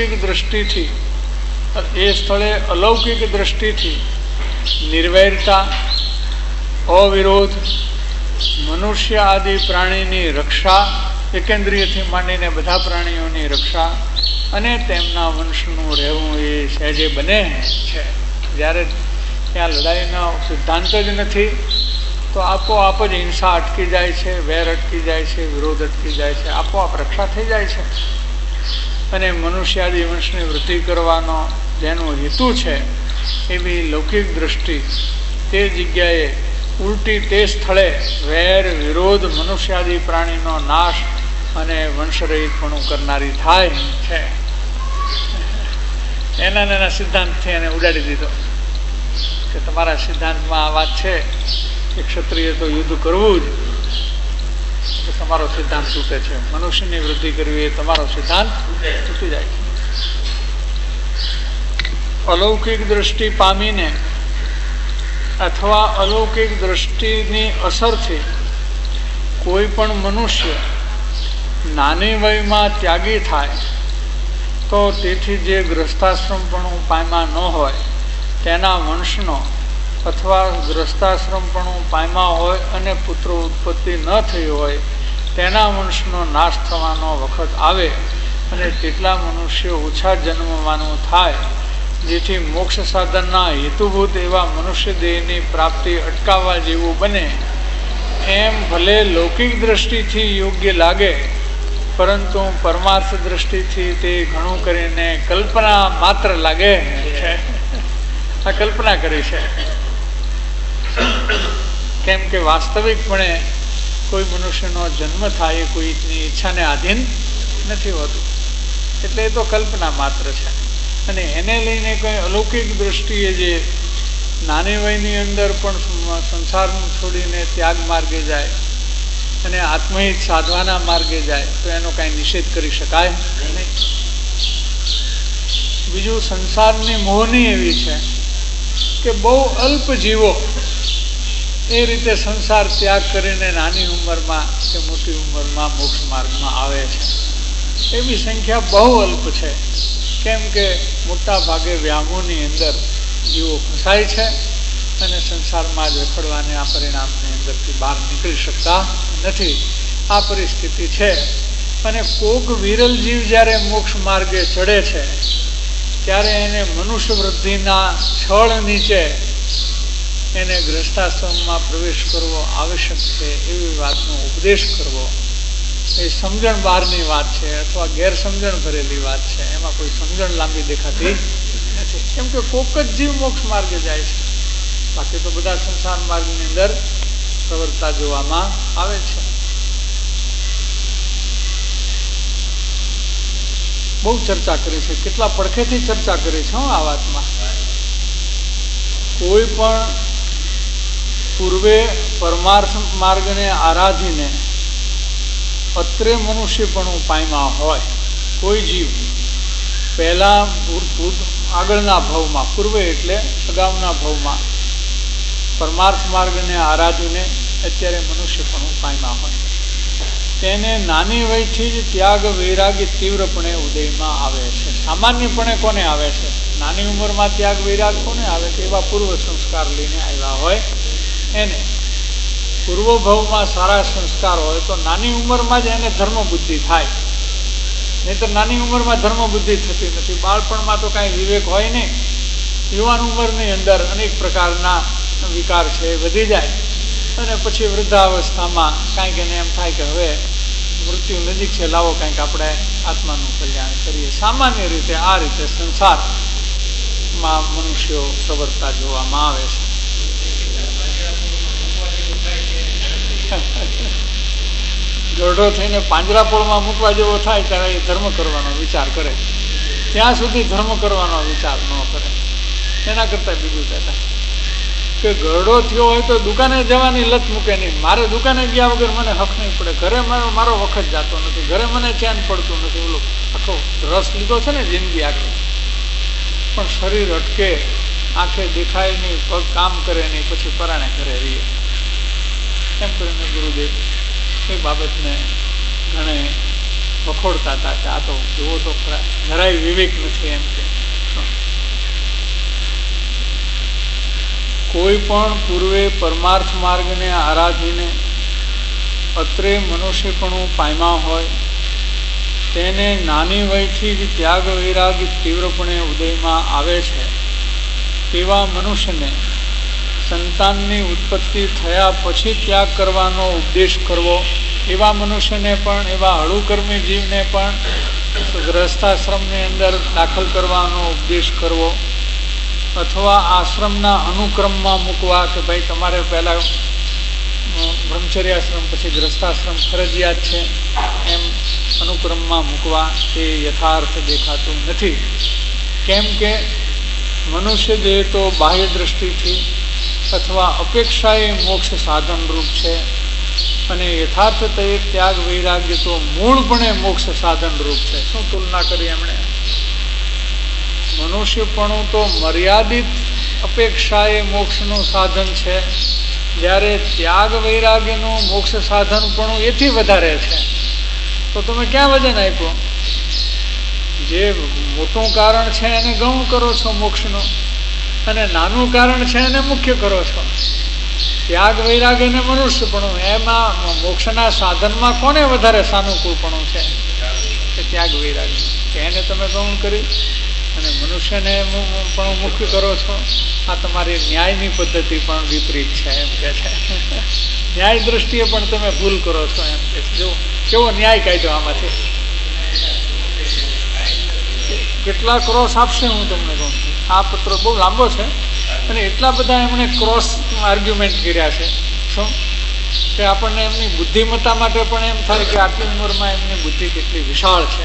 અલૌકિક દ્રષ્ટિથી નિર્વૈરતા, અવિરોધ, મનુષ્ય આદિ પ્રાણીની રક્ષા, એકેન્દ્રિયથી માંડીને બધા પ્રાણીઓની રક્ષા અને તેમના વંશનું રહેવું એ સહેજે બને છે. જ્યારે ત્યાં લડાઈનો સિદ્ધાંત જ નથી તો આપોઆપ જ હિંસા અટકી જાય છે, વેર અટકી જાય છે, વિરોધ અટકી જાય છે, આપોઆપ રક્ષા થઈ જાય છે. અને મનુષ્યાદી વંશની વૃદ્ધિ કરવાનો જેનો હેતુ છે એવી લૌકિક દ્રષ્ટિ તે જગ્યાએ ઉલટી તે સ્થળે વેર, વિરોધ, મનુષ્યાદી પ્રાણીનો નાશ અને વંશરહિતપણું કરનારી થાય છે. એના સિદ્ધાંતથી એને ઉડાડી દીધો કે તમારા સિદ્ધાંતમાં આ વાત છે કે ક્ષત્રિય તો યુદ્ધ કરવું જ, તમારો સિદ્ધાંત તૂટે છે. મનુષ્યની વૃદ્ધિ કરવી એ તમારો સિદ્ધાંત તૂટી જાય છે. અલૌકિક દ્રષ્ટિ પામીને અથવા અલૌકિક દ્રષ્ટિની અસરથી કોઈ પણ મનુષ્ય નાની વયમાં ત્યાગી થાય તો તેથી જે ગ્રસ્તાશ્રમપણું પામ્યા ન હોય તેના વંશનો અથવા ગ્રસ્તાશ્રમપણું પામ્યા હોય અને પુત્ર ઉત્પત્તિ ન થઈ હોય તેના વંશનો નાશ થવાનો વખત આવે અને તેટલા મનુષ્યો ઓછા જન્મવાનું થાય, જેથી મોક્ષ સાધનના હેતુભૂત એવા મનુષ્ય દેહની પ્રાપ્તિ અટકાવવા જેવું બને. એમ ભલે લૌકિક દ્રષ્ટિથી યોગ્ય લાગે, પરંતુ પરમાર્થ દ્રષ્ટિથી તે ઘણું કરીને કલ્પના માત્ર લાગે છે. આ કલ્પના કરી છે. કેમ કે વાસ્તવિકપણે કોઈ મનુષ્યનો જન્મ થાય એ કોઈની ઈચ્છાને આધીન નથી હોતું, એટલે એ તો કલ્પના માત્ર છે. અને એને લઈને કોઈ અલૌકિક દ્રષ્ટિએ જે નાની વયની અંદર પણ સંસારનું છોડીને ત્યાગ માર્ગે જાય અને આત્મહિત સાધવાના માર્ગે જાય તો એનો કાંઈ નિષેધ કરી શકાય નહીં. બીજું, સંસારની મોહની એવી છે કે બહુ અલ્પ જીવો એ રીતે સંસાર ત્યાગ કરીને નાની ઉંમરમાં કે મોટી ઉંમરમાં મોક્ષ માર્ગમાં આવે છે. એવી સંખ્યા બહુ અલ્પ છે. કેમ કે મોટા ભાગે વ્યામોની અંદર જીવો ફસાય છે અને સંસારમાં જ રખડવાને આ પરિણામની અંદરથી બહાર નીકળી શકતા નથી. આ પરિસ્થિતિ છે. અને કોક વિરલ જીવ જ્યારે મોક્ષ માર્ગે ચડે છે ત્યારે એને મનુષ્ય વૃદ્ધિના છળ નીચે એને ગ્રસ્તાશ્રમમાં પ્રવેશ કરવો આવશ્યક છે એવી વાતનો ઉપદેશ કરવો એ સમજણ બહારની વાત છે અથવા ગેરસમજણ ભરેલી વાત છે. એમાં કોઈ સમજણ લાંબી દેખાતી નથી. કેમ કે કોક જ જીવ મોક્ષ માર્ગે જાય છે, બાકી તો બધા સંસાર માર્ગની અંદર પ્રવર્તતા જોવામાં આવે છે. બહુ ચર્ચા કરી છે, કેટલા પડખેથી ચર્ચા કરી છે આ વાતમાં. કોઈ પણ પૂર્વે પરમાર્થ માર્ગને આરાધીને અત્રે મનુષ્યપણું પામ્યા હોય કોઈ જીવ પહેલા આગળના ભાવમાં, પૂર્વે એટલે અગાઉના ભાવમાં પરમાર્થ માર્ગને આરાધીને અત્યારે મનુષ્યપણું પામ્યા હોય, તેને નાની વયથી જ ત્યાગ વૈરાગી તીવ્રપણે ઉદયમાં આવે છે. સામાન્યપણે કોને આવે છે? નાની ઉંમરમાં ત્યાગ વૈરાગ કોને આવે કે એવા પૂર્વ સંસ્કાર લઈને આવ્યા હોય એને. પૂર્વ ભાવમાં સારા સંસ્કાર હોય તો નાની ઉંમરમાં જ એને ધર્મ બુદ્ધિ થાય, નહીં તો નાની ઉંમરમાં ધર્મ બુદ્ધિ થતી નથી. બાળપણમાં તો કાંઈ વિવેક હોય નહીં. યુવાન ઉંમરની અંદર અનેક પ્રકારના વિકાર છે એ વધી જાય અને પછી વૃદ્ધાવસ્થામાં કાંઈક એને એમ થાય કે હવે મૃત્યુ નજીક છે, લાવો કંઈક આપણે આત્માનું કલ્યાણ કરીએ. સામાન્ય રીતે આ રીતે સંસારમાં મનુષ્યો પ્રવર્તતા જોવામાં આવે છે. ગરડો થઈને પાંજરાપોળમાં મૂકવા જેવો થાય ત્યારે એ ધર્મ કરવાનો વિચાર કરે, ત્યાં સુધી ધર્મ કરવાનો વિચાર ન કરે. એના કરતા બીજું કહેતા કે ગરડો થયો હોય તો દુકાને જવાની લત મૂકે નહીં. મારે દુકાને ગયા વગર મને હક નહીં પડે, ઘરે મારો વખત જતો નથી, ઘરે મને ચેન પડતું નથી. ઓલો આખો રસ લીધો છે ને જિંદગી આખી, પણ શરીર અટકે, આંખે દેખાય નહીં, પગ કામ કરે નહીં, પછી પરાણે ઘરે રહીએ. એમ કરીને ગુરુદેવ એ બાબતને ઘણે વખોડતા હતા કે આ તો જુઓ તો ખરા, જરાય વિવેક નથી. એમ કે કોઈ પણ પૂર્વે પરમાર્થ માર્ગને આરાધીને અત્રે મનુષ્યપણું પામ્યા હોય તેને નાની વયથી જ ત્યાગ વૈરાગ તીવ્રપણે ઉદયમાં આવે છે. તેવા મનુષ્યને સંતાનની ઉત્પત્તિ થયા પછી ત્યાગ કરવાનો ઉપદેશ કરવો, એવા મનુષ્યને પણ, એવા હળુકર્મી જીવને પણ ગૃહસ્થાશ્રમની અંદર દાખલ કરવાનો ઉપદેશ કરવો, અથવા આશ્રમના અનુક્રમમાં મૂકવા કે ભાઈ તમારે પહેલાં બ્રહ્મચર્યાશ્રમ પછી ગ્રસ્તાશ્રમ ફરજિયાત છે, એમ અનુક્રમમાં મૂકવા એ યથાર્થ દેખાતું નથી. કેમ કે મનુષ્ય દેહ તો બાહ્ય દ્રષ્ટિથી અથવા અપેક્ષાએ મોક્ષ સાધનરૂપ છે અને યથાર્થતે ત્યાગ વૈરાગ્ય તો મૂળપણે મોક્ષ સાધનરૂપ છે. શું તુલના કરી એમણે? મનુષ્યપણું તો મર્યાદિત અપેક્ષાએ મોક્ષનું સાધન છે, જ્યારે ત્યાગ વૈરાગ્યનું મોક્ષ સાધનપણું એથી વધારે છે. તો તમે ક્યાં વજન આપ્યો? જે મોટું કારણ છે એને ગૌણ કરો છો મોક્ષનું, અને નાનું કારણ છે એને મુખ્ય કરો છો. ત્યાગ વૈરાગ્ય ને મનુષ્યપણું, એમાં મોક્ષના સાધનમાં કોને વધારે સાનુકૂળપણું છે? કે ત્યાગ વૈરાગ્ય. એને તમે ગૌણ કરી અને મનુષ્યને પણ મુખ્ય કરો છો. આ તમારી ન્યાયની પદ્ધતિ પણ વિપરીત છે એમ કે છે. ન્યાય દ્રષ્ટિએ પણ તમે ભૂલ કરો છો એમ કે છે. જો કેવો ન્યાય કાઢ્યો આમાંથી. કેટલા ક્રોસ આપશે હું તમને કહું. આ પત્ર બહુ લાંબો છે અને એટલા બધા એમણે ક્રોસ આર્ગ્યુમેન્ટ કર્યા છે. શું કે આપણને એમની બુદ્ધિમત્તા માટે પણ એમ થાય કે આટલી ઉંમરમાં એમની બુદ્ધિ કેટલી વિશાળ છે.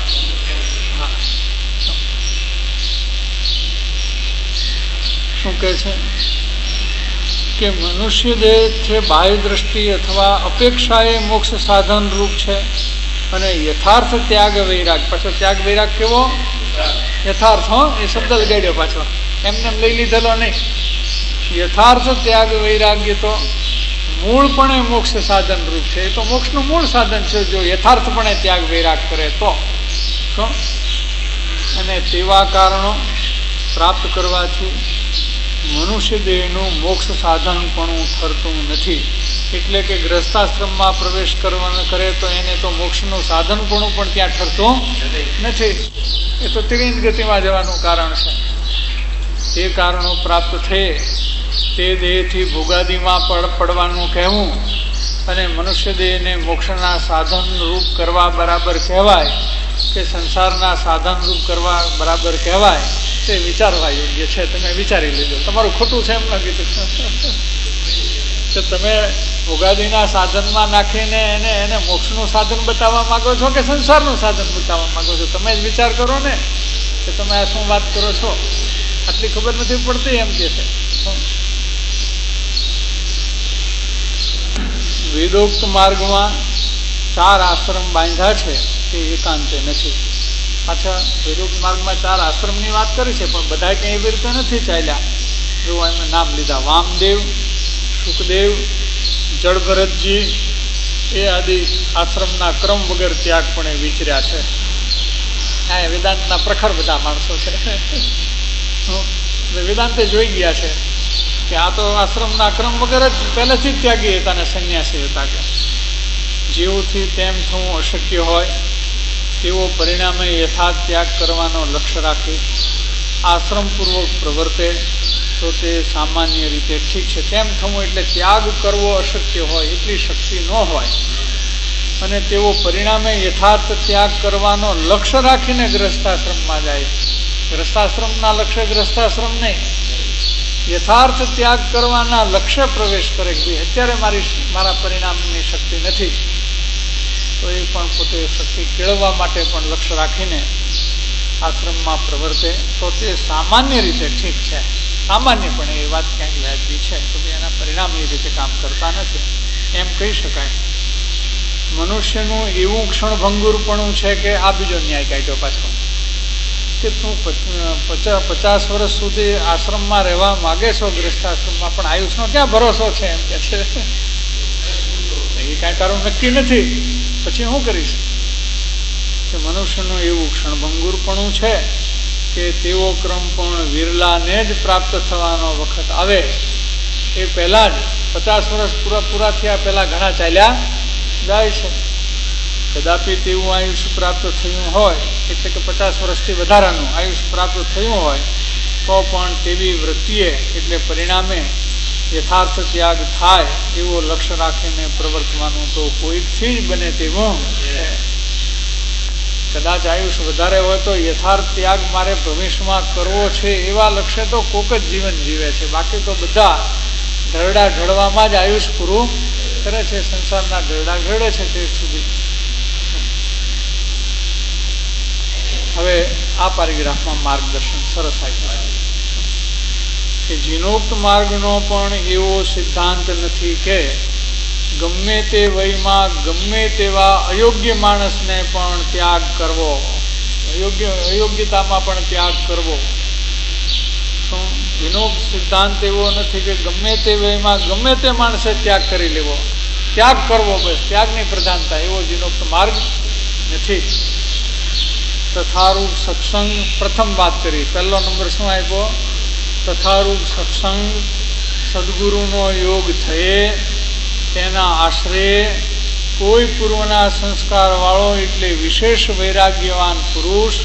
શું કહે છે કે મનુષ્ય દેહ છે બાહ્ય દ્રષ્ટિ અથવા અપેક્ષાએ મોક્ષ સાધન રૂપ છે અને યથાર્થ ત્યાગ વૈરાગ. પાછો ત્યાગ વૈરાગ કેવો? યથાર્થ. હો, એ શબ્દ લગાડ્યો પાછો, એમને લઈ લીધેલો નહીં. યથાર્થ ત્યાગ વૈરાગ્ય તો મૂળપણે મોક્ષ સાધન રૂપ છે. એ તો મોક્ષનું મૂળ સાધન છે જો યથાર્થપણે ત્યાગ વૈરાગ કરે તો. શું? અને તેવા કારણો પ્રાપ્ત કરવાથી મનુષ્ય દેહનું મોક્ષ સાધનપણું ઠરતું નથી. એટલે કે ગ્રસ્તાશ્રમમાં પ્રવેશ કરવાનું કરે તો એને તો મોક્ષનું સાધનપણું પણ ત્યાં ઠરતું નથી. એ તો તિરીન ગતિમાં જવાનું કારણ છે. તે કારણો પ્રાપ્ત થયે તે દેહથી ભોગાદીમાં પડવાનું કહેવું અને મનુષ્ય દેહને મોક્ષના સાધન રૂપ કરવા બરાબર કહેવાય કે સંસારના સાધન રૂપ કરવા બરાબર કહેવાય, તે વિચારવા યોગ્ય છે. તમે વિચારી લેજો. તમારું ખોટું છે એમ ન કીધું કે તમે ભોગાદીના સાધનમાં નાખીને એને મોક્ષનું સાધન બતાવવા માંગો છો કે સંસારનું સાધન બતાવવા માંગો છો? તમે જ વિચાર કરો ને કે તમે આ શું વાત કરો છો. આટલી ખબર નથી પડતી એમ કે છે. વેદોક્ત માર્ગમાં 4 આશ્રમ બાંધ્યા છે તે એકાંતે નથી. પાછા વેદોક્ત માર્ગમાં 4 આશ્રમની વાત કરી છે પણ બધા કંઈ એવી રીતે નથી ચાલ્યા. જો એમને નામ લીધા, વામદેવ, સુખદેવ, જળભરતજી, એ આદિ આશ્રમના ક્રમ વગર ત્યાગપણે વિચર્યા છે. આ વેદાંતના પ્રખર બધા માણસો છે. વેદાંતે જોઈ ગયા છે કે આ તો આશ્રમના ક્રમ વગર જ પહેલેથી જ ત્યાગી હતા ને સંન્યાસી હતા. કે જેવુંથી તેમ થવું અશક્ય હોય તેવો પરિણામે યથાર્થ ત્યાગ કરવાનો લક્ષ્ય રાખી આશ્રમપૂર્વક પ્રવર્તે તો તે સામાન્ય રીતે ઠીક છે. તેમ થવું એટલે ત્યાગ કરવો અશક્ય હોય, એટલી શક્તિ ન હોય, અને તેઓ પરિણામે યથાર્થ ત્યાગ કરવાનો લક્ષ્ય રાખીને ગ્રસ્તાશ્રમમાં જાય. ગ્રસ્તાશ્રમના લક્ષ્ય ગ્રસ્તાશ્રમ નહીં, યથાર્થ ત્યાગ કરવાના લક્ષ્ય પ્રવેશ કરે કે અત્યારે મારા પરિણામની શક્તિ નથી, તો એ પણ પોતે શક્તિ કેળવવા માટે પણ લક્ષ્ય રાખીને આશ્રમમાં પ્રવર્તે તો તે સામાન્ય રીતે ઠીક છે. સામાન્ય પણ એ વાત ક્યાંક વ્યાજબી છે તો એના પરિણામ એ રીતે કામ કરતા નથી એમ કહી શકાય. મનુષ્યનું એવું ક્ષણભંગુરપણું છે કે આ બીજો ન્યાય કાઢ્યો પાછો કે તું 50 વર્ષ સુધી આશ્રમમાં રહેવા માગે છો, ગ્રસ્તાશ્રમમાં, પણ આયુષનો ક્યાં ભરોસો છે એમ કે છે. એ કાંઈ તારું નક્કી નથી, પછી હું કરીશ. કે મનુષ્યનું એવું ક્ષણભંગુરપણું છે કે તેવો ક્રમ પણ વિરલાને જ પ્રાપ્ત થવાનો વખત આવે એ પહેલા જ 50 વર્ષ પૂરા થયા પહેલા ઘણા ચાલ્યા જાય છે. કદાપી તેવું આયુષ્ય પ્રાપ્ત થયું હોય, એટલે કે 50 વર્ષથી વધારાનું આયુષ્ય પ્રાપ્ત થયું હોય તો પણ તેવી વૃત્તિએ એટલે પરિણામે યથાર્થ ત્યાગ થાય એવો લક્ષ્ય રાખીને પ્રવર્તવાનું તો કોઈકથી જ બને તેવું છે. કદાચ આયુષ્ય વધારે હોય તો યથાર્થ ત્યાગ મારે ભવિષ્યમાં કરવો છે એવા લક્ષ્ય તો કોક જ જીવન જીવે છે, બાકી તો બધા ઢરડા ઢળવામાં જ આયુષ્ય પૂરું કરે છે. સંસારના ઢરડા ઢળે છે તે સુધી. હવે આ પેરેગ્રાફમાં માર્ગદર્શન સરસ આપ્યું કે જીનોક્ત માર્ગનો પણ એવો સિદ્ધાંત નથી કે ગમે તે વયમાં ગમે તેવા અયોગ્ય માણસને પણ ત્યાગ કરવો, અયોગ્યતામાં પણ ત્યાગ કરવો. શું જીનોક્ત સિદ્ધાંત એવો નથી કે ગમે તે વયમાં ગમે તે માણસે ત્યાગ કરી લેવો, ત્યાગ કરવો, બસ ત્યાગની પ્રધાનતા, એવો જીનોક્ત માર્ગ નથી. તથારૂપ સત્સંગ પ્રથમ વાત કરી, પહેલો નંબર શું આપ્યો? તથારૂપ સત્સંગ, સદગુરુનો યોગ થયે તેના આશ્રયે કોઈ પૂર્વના સંસ્કાર વાળો એટલે વિશેષ વૈરાગ્યવાન પુરુષ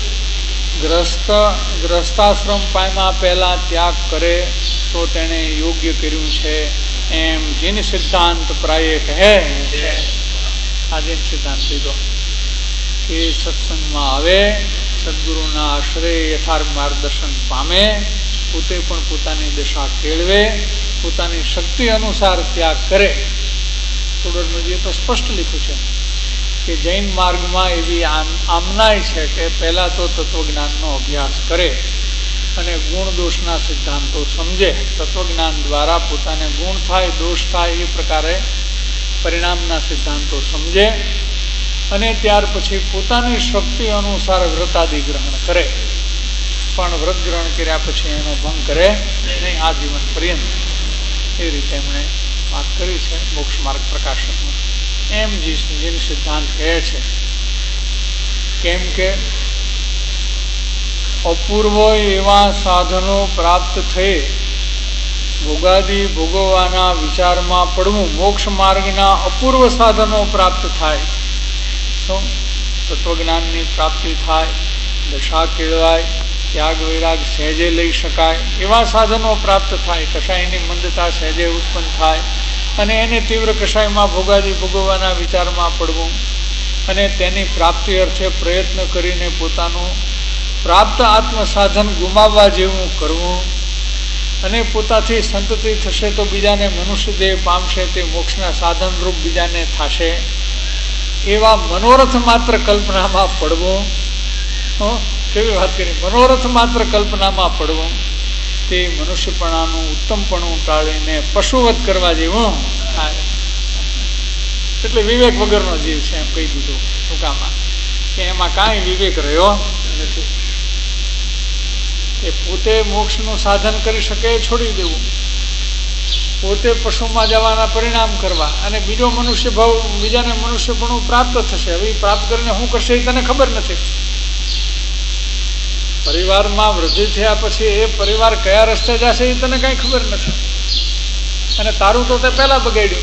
ગ્રસ્તાશ્રમ પામ્યા પહેલા ત્યાગ કરે તો તેણે યોગ્ય કર્યું છે એમ જીન સિદ્ધાંત પ્રાય કહે છે. આ જીન સિદ્ધાંત લીધો કે સત્સંગમાં આવે, સદગુરુના આશ્રય યથાર્થ માર્ગદર્શન પામે, પોતે પણ પોતાની દશા કેળવે, પોતાની શક્તિ અનુસાર ત્યાગ કરે. થોડું તો સ્પષ્ટ લખ્યું છે કે જૈન માર્ગમાં એવી આમનાય છે કે પહેલા તો તત્વજ્ઞાનનો અભ્યાસ કરે અને ગુણ દોષના સિદ્ધાંતો સમજે. તત્વજ્ઞાન દ્વારા પોતાને ગુણ થાય, દોષ થાય એ પ્રકારે પરિણામના સિદ્ધાંતો સમજે અને ત્યાર પછી પોતાની શક્તિ અનુસાર વ્રતાદિ ગ્રહણ કરે. પણ વ્રત ગ્રહણ કર્યા પછી એનો ભંગ કરે નહીં આજીવન પર્યંત. એ રીતે એમણે વાત કરી છે મોક્ષ માર્ગ પ્રકાશકમાં. એમ જીન સિદ્ધાંત કહે છે. કેમ કે અપૂર્વ એવા સાધનો પ્રાપ્ત થઈ ભોગાદી ભોગવવાના વિચારમાં પડવું, મોક્ષ માર્ગના અપૂર્વ સાધનો પ્રાપ્ત થાય. શું? તત્વજ્ઞાનની પ્રાપ્તિ થાય, દશા કેળવાય, ત્યાગ વૈરાગ સહેજે લઈ શકાય એવા સાધનો પ્રાપ્ત થાય, કષાયની મંદતા સહેજે ઉત્પન્ન થાય અને એને તીવ્ર કષાયમાં ભોગાદી ભોગવવાના વિચારમાં પડવું અને તેની પ્રાપ્તિ અર્થે પ્રયત્ન કરીને પોતાનું પ્રાપ્ત આત્મ સાધન ગુમાવવા જેવું કરવું અને પોતાથી સંતતિ થશે તો બીજાને મનુષ્ય દેહ પામશે, તે મોક્ષના સાધન રૂપ બીજાને થશે એવા મનોરથ માત્ર કલ્પનામાં પડવું. કેવી વાત કરી? મનોરથ માત્ર કલ્પનામાં પડવું તે મનુષ્યપણાનું ઉત્તમપણું ટાળીને પશુવત કરવા જેવું થાય. એટલે વિવેક વગરનો જીવ છે એમ કહી દીધું ટૂંકામાં, કે એમાં કાંઈ વિવેક રહ્યો નથી. એ પોતે મોક્ષનું સાધન કરી શકે એ છોડી દેવું, પોતે પશુમાં જવાના પરિણામ કરવા અને બીજો મનુષ્ય ભાવ, બીજાને મનુષ્યપણું પ્રાપ્ત થશે. હવે પ્રાપ્ત કરીને શું કરશે એ તને ખબર નથી. પરિવારમાં વૃદ્ધિ થયા પછી એ પરિવાર કયા રસ્તે જશે એ તને કઈ ખબર નથી, અને તારું તો તે પહેલા બગાડ્યું.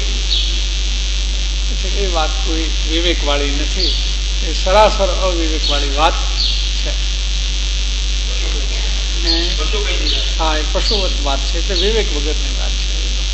એ વાત કોઈ વિવેક વાળી નથી, એ સરાસર અવિવેક વાળી વાત છે. હા, એ પશુવત વાત છે, એટલે વિવેક વગરની વાત છે.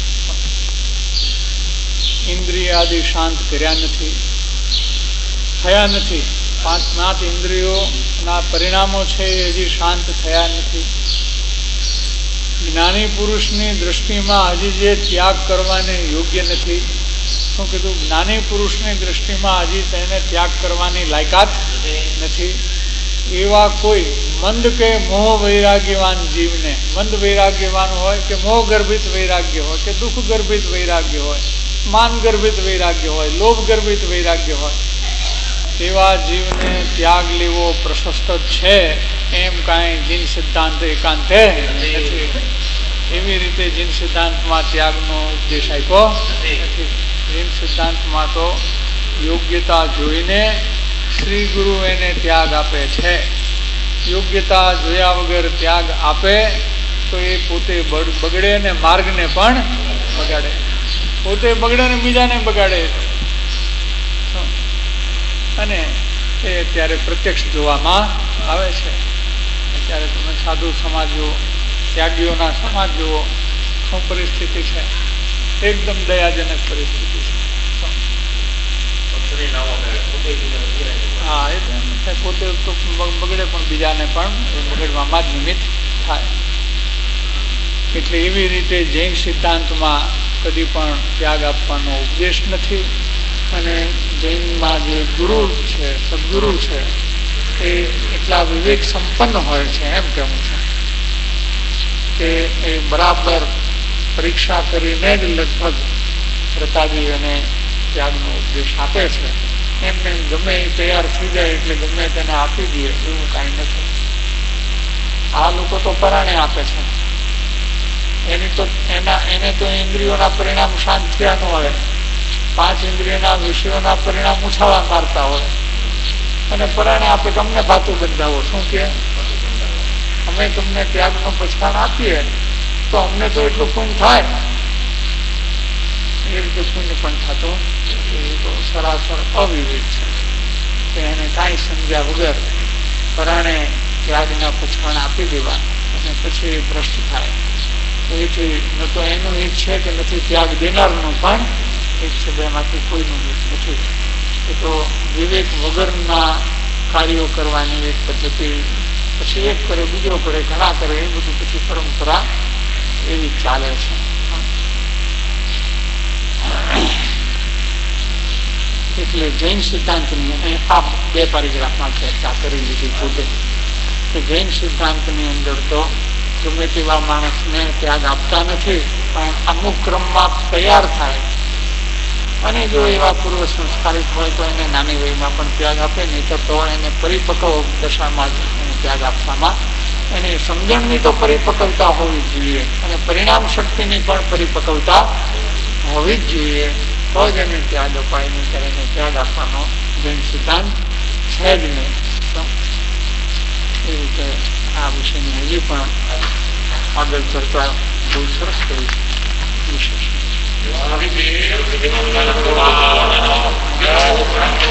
ઇન્દ્રિય આદિ શાંત કર્યા નથી, થયા નથી. 5 ઇન્દ્રિયોના પરિણામો છે એ હજી શાંત થયા નથી. જ્ઞાની પુરુષની દ્રષ્ટિમાં હજી જે ત્યાગ કરવાને યોગ્ય નથી. શું કીધું? જ્ઞાની પુરુષની દ્રષ્ટિમાં હજી તેને ત્યાગ કરવાની લાયકાત નથી. એવા કોઈ મંદ કે મોહ વૈરાગ્યવાન જીવને, મંદ વૈરાગ્યવાન હોય કે મોહ ગર્ભિત વૈરાગ્ય હોય કે દુઃખ ગર્ભિત વૈરાગ્ય હોય, માન ગર્ભિત વૈરાગ્ય હોય, લોભ ગર્ભિત વૈરાગ્ય હોય, એવા જીવને ત્યાગ લેવો પ્રશસ્ત છે એમ કાંઈ જીન સિદ્ધાંત એકાંતે નથી. એવી રીતે જીન સિદ્ધાંતમાં ત્યાગનો ઉપદેશ આપ્યો નથી. જીન સિદ્ધાંતમાં તો યોગ્યતા જોઈને શ્રી ગુરુ એને ત્યાગ આપે છે. યોગ્યતા જોયા વગર ત્યાગ આપે તો એ પોતે બગડે ને માર્ગને પણ બગાડે. પોતે બગડે ને બીજાને બગાડે. અને એ અત્યારે પ્રત્યક્ષ જોવામાં આવે છે. અત્યારે તમે સાધુ સમાજ જુઓ, ત્યાગીઓના સમાજ જુઓ, શું પરિસ્થિતિ છે. એકદમ દયાજનક પરિસ્થિતિ છે. હા, એ પોતે તો બગડે પણ બીજાને પણ બગડવામાં જ નિમિત્ત થાય. એટલે એવી રીતે જૈન સિદ્ધાંતમાં કદી પણ ત્યાગ આપવાનો ઉપદેશ નથી. અને જૈનમાં જે ગુરુ છે, સદગુરુ છે, એ એટલા વિવેક સંપન્ન હોય છે એમ કેવું છે કે એ બરાબર પરીક્ષા કરીને જ લગભગ પ્રતાપી અને ત્યાગનો ઉપદેશ આપે છે. એમને ગમે એ તૈયાર થઈ જાય એટલે ગમે તેને આપી દે એવું કાંઈ નથી. આ લોકો તો પરાણે આપે છે. એને તો ઇન્દ્રિયોના પરિણામ શાંત થયા ન હોય, 5 ઇન્દ્રિયોના વિષયોના પરિણામ ઉછાળા મારતા હોય, અને પરાણે આપે કે અમને ભાતું બંધાવો. શું કે અમે તમને ત્યાગનો પછાણ આપીએ તો અમને તો એટલું પુણ્ય થાય. એ રીતે પુણ્ય પણ થતો એ તો સરાસર અવિવેક છે કે એને કાંઈ સમજ્યા વગર પરાણે ત્યાગના પછાણ આપી દેવા અને પછી એ ભ્રષ્ટ થાય. એથી ન તો એનું હિત છે કે નથી ત્યાગ દેનારનું પણ હિત છે. બેમાંથી કોઈનું હિત નથી. એ તો વિવેક વગરના કાર્યો કરવાની એક પદ્ધતિ, પછી એક કરે બીજો કરે ઘણા કરે એ બધું પછી પરંપરા એવી ચાલે છે. એટલે જૈન સિદ્ધાંતની આ 2 પેરેગ્રાફમાં ચર્ચા કરી લીધી પોતે કે જૈન સિદ્ધાંતની અંદર તો ગમે તેવા માણસને ત્યાગ આપતા નથી, પણ અમુક ક્રમમાં તૈયાર થાય અને જો એવા પૂર્વ સંસ્કારિત હોય તો એને નાની વયમાં પણ ત્યાગ આપે, નહીં તો એને પરિપક્વ દશામાં એને ત્યાગ આપવામાં એની સમજણની તો પરિપક્વતા હોવી જોઈએ અને પરિણામ શક્તિની પણ પરિપક્વતા હોવી જ જોઈએ. તો જ એને ત્યાગ અપાય. નહીં ત્યારે એને ત્યાગ આપવાનો જૈન સિદ્ધાંત છે જ નહીં. એ રીતે આ વિષયની હજી પણ આગળ ચર્ચા બહુ સરસ કરી વિશેષ